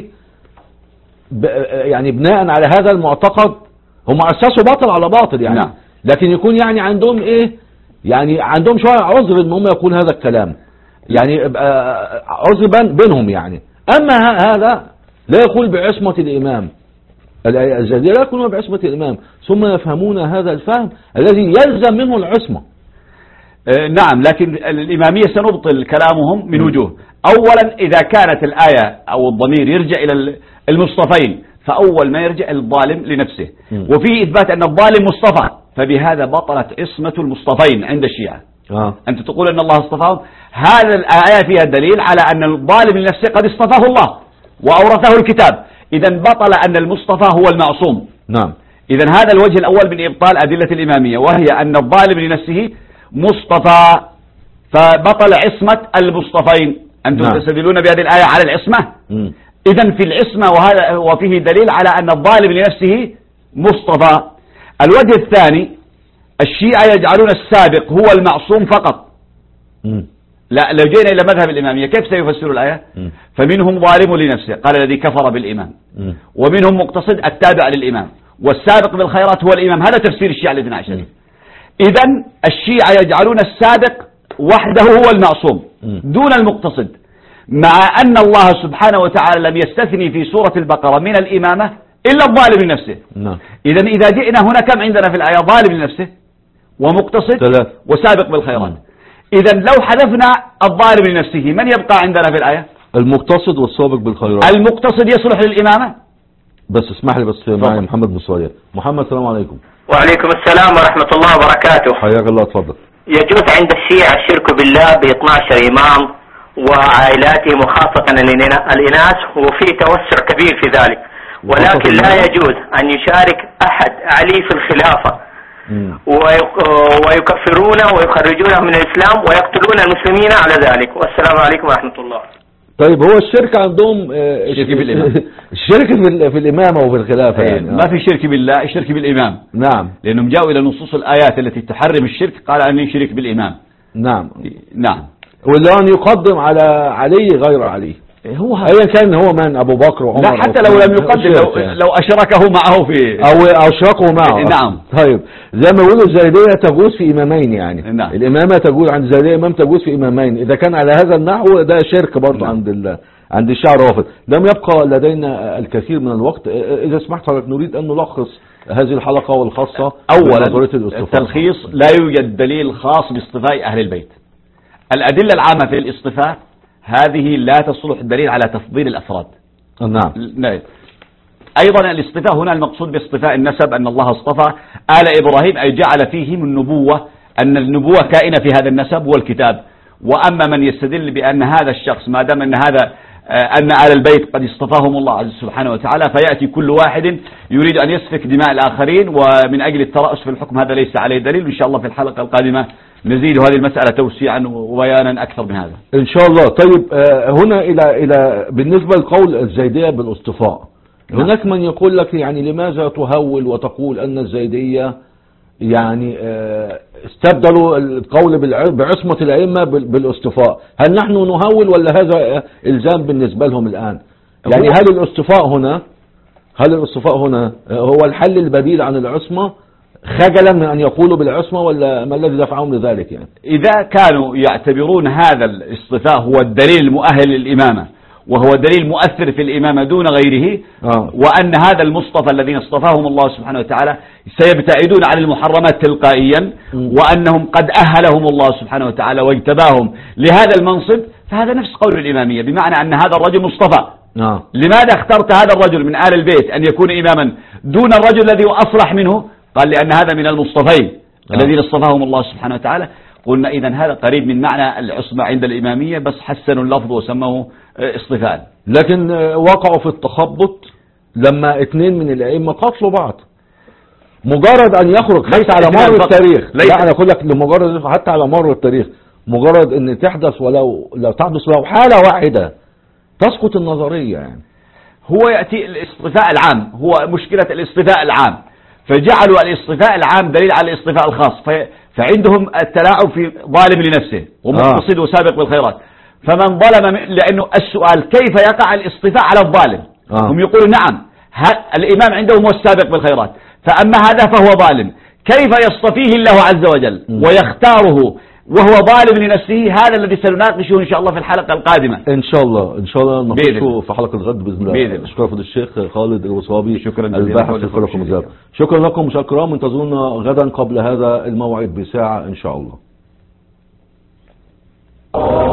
Speaker 1: يعني بناء على هذا المعتقد هم اسسوا باطل على باطل يعني.
Speaker 2: نعم.
Speaker 1: لكن يكون يعني عندهم ايه، يعني عندهم شويه عذر ان هم يقول هذا الكلام، يعني عذر بينهم يعني. اما هذا لا يقول بعصمه الامام، الزايدية لا يقولون بعصمه الامام، ثم يفهمون هذا الفهم الذي يلزم منه العصمه.
Speaker 2: نعم. لكن الإمامية سنبطل كلامهم من وجوه. أولا إذا كانت الآية أو الضمير يرجع إلى المصطفين، فأول ما يرجع الظالم لنفسه، وفيه إثبات أن الظالم مصطفى، فبهذا بطلت عصمة المصطفين عند الشيعة. أنت تقول أن الله اصطفاهم، هذا الآية فيها دليل على أن الظالم لنفسه قد اصطفاه الله وأورثه الكتاب، إذا بطل أن المصطفى هو المعصوم.
Speaker 1: نعم.
Speaker 2: إذا هذا الوجه الأول من إبطال أدلة الإمامية، وهي أن الظالم لنفسه مصطفى، فبطل عصمة المصطفين. أنتم تستدلون بهذه الآية على العصمة. إذن في العصمة وفيه دليل على أن الظالم لنفسه مصطفى. الوجه الثاني الشيعة يجعلون السابق هو المعصوم فقط. لا، لو جينا إلى مذهب الإمامية كيف سيفسروا الآية؟ فمنهم ظالم لنفسه قال الذي كفر بالإمام، ومنهم مقتصد التابع للإمام، والسابق بالخيرات هو الإمام. هذا تفسير الشيعة الاثنى عشر. إذن الشيعة يجعلون السابق وحده هو المعصوم دون المقتصد، مع أن الله سبحانه وتعالى لم يستثني في سورة البقرة من الإمامة إلا الظالم لنفسه. إذن إذا جئنا هنا كم عندنا في الآية؟ ظالم لنفسه ومقتصد وسابق بالخيرات. إذا لو حذفنا الظالم لنفسه من يبقى عندنا في الآية؟
Speaker 1: المقتصد والسابق بالخيرات.
Speaker 2: المقتصد يصلح للإمامة.
Speaker 1: بس اسمح لي بس معي محمد مصرية. محمد السلام عليكم.
Speaker 5: وعليكم السلام ورحمة الله وبركاته.
Speaker 1: حياك الله، اتفضل.
Speaker 5: يجوز عند الشيعة الشرك بالله ب12 إمام وعائلاتهم وخاصة الإناث، وفي توسع كبير في ذلك، ولكن لا يجوز أن يشارك أحد علي في الخلافة ويكفرونه ويخرجونه من الإسلام ويقتلون المسلمين على ذلك. والسلام عليكم ورحمة الله.
Speaker 1: طيب هو الشرك عندهم
Speaker 2: الشرك بالإمام.
Speaker 1: الشرك في الإمامة وفي الخلافة يعني.
Speaker 2: ما في شرك بالله، الشرك بالإمام.
Speaker 1: نعم.
Speaker 2: لأنهم جاءوا إلى نصوص الآيات التي تحرم الشرك، قال أن يشرك بالإمام.
Speaker 1: نعم.
Speaker 2: نعم.
Speaker 1: ولا أن يقدم على علي غير علي.
Speaker 2: هو
Speaker 1: أيا كان هو من أبو بكر وعمر.
Speaker 2: لا، حتى لو لم يقدم، لو أشركه معه في
Speaker 1: أو أشركه معه.
Speaker 2: نعم.
Speaker 1: طيب زي ما يقولوا الزيدية تجوز في إمامين يعني.
Speaker 2: نعم.
Speaker 1: الإمامة تجوز عند الزيدية، إمام تجوز في إمامين. إذا كان على هذا النحو ده شرك برضه. نعم. عند الشيعة الرافض. لم يبقى لدينا الكثير من الوقت، إذا سمحت حضرتك نريد أن نلخص هذه الحلقة والخاصة.
Speaker 2: أولا التلخيص، لا يوجد دليل خاص باصطفاء أهل البيت. الأدلة العامة في الاصطفاء هذه لا تصلح دليل على تفضيل الأفراد.
Speaker 1: نعم.
Speaker 2: أيضا الاصطفاء هنا المقصود باصطفاء النسب، أن الله اصطفى آل إبراهيم أي جعل فيهم النبوة، أن النبوة كائنة في هذا النسب والكتاب. وأما من يستدل بأن هذا الشخص ما دام أن آل البيت قد اصطفاهم الله سبحانه وتعالى، فيأتي كل واحد يريد أن يسفك دماء الآخرين ومن أجل الترأس في الحكم، هذا ليس عليه دليل. إن شاء الله في الحلقة القادمة نزيد هذه المسألة توسيعا وبيانا أكثر من هذا
Speaker 1: إن شاء الله. طيب هنا إلى بالنسبة لقول الزيدية بالاصطفاء، هناك من يقول لك يعني لماذا تهول وتقول أن الزيدية يعني استبدلوا القول بعصمة الأئمة بالاصطفاء؟ هل نحن نهول ولا هذا إلزام بالنسبة لهم الآن؟ يعني هل الاصطفاء هنا هو الحل البديل عن العصمة خجلا من أن يقولوا بالعصمة، ولا ما الذي دفعهم لذلك يعني؟
Speaker 2: إذا كانوا يعتبرون هذا الاصطفاء هو الدليل المؤهل للإمامة وهو دليل مؤثر في الإمامة دون غيره، وأن هذا المصطفى الذين اصطفاهم الله سبحانه وتعالى سيبتعدون عن المحرمات تلقائيا، وأنهم قد أهلهم الله سبحانه وتعالى واجتباهم لهذا المنصب، فهذا نفس قول الإمامية، بمعنى أن هذا الرجل مصطفى. لماذا اخترت هذا الرجل من آل البيت أن يكون إماما دون الرجل الذي هو أصلح منه؟ قال لأن هذا من المصطفين الذين اصطفاهم الله سبحانه وتعالى. قلنا إذن هذا قريب من معنى العصمة عند الإمامية، بس حسنوا اللفظ وسموه اصطفاء.
Speaker 1: لكن وقعوا في التخبط لما اثنين من الأئمة قتلوا بعض، مجرد أن يخرج حتى على مر التاريخ. لا أنا أقول لك لمجرد حتى على مر التاريخ، مجرد أن تحدث لو تحدث ولو حالة واحدة تسقط النظرية يعني.
Speaker 2: هو يأتي الاصطفاء العام، هو مشكلة الاصطفاء العام، فجعلوا الاصطفاء العام دليل على الاصطفاء الخاص، فعندهم التلاعب في ظالم لنفسه ومقتصد وسابق بالخيرات. فمن ظلم، لأنه السؤال كيف يقع الاصطفاء على الظالم؟ هم يقولون نعم الإمام عندهم هو السابق بالخيرات، فأما هذا فهو ظالم، كيف يصطفيه الله عز وجل ويختاره وهو ظالم لنفسه؟ هذا الذي سنناقشه إن شاء الله في الحلقة القادمة.
Speaker 1: إن شاء الله نناقشه في حلقة الغد بإذن الله. شكرا فضيلة الشيخ خالد الوصابي،
Speaker 2: شكرا
Speaker 1: الباحث في الفقه والمذهب. شكرا لكم مشاهدينا الكرام، انتظرونا غدا قبل هذا الموعد بساعة إن شاء الله.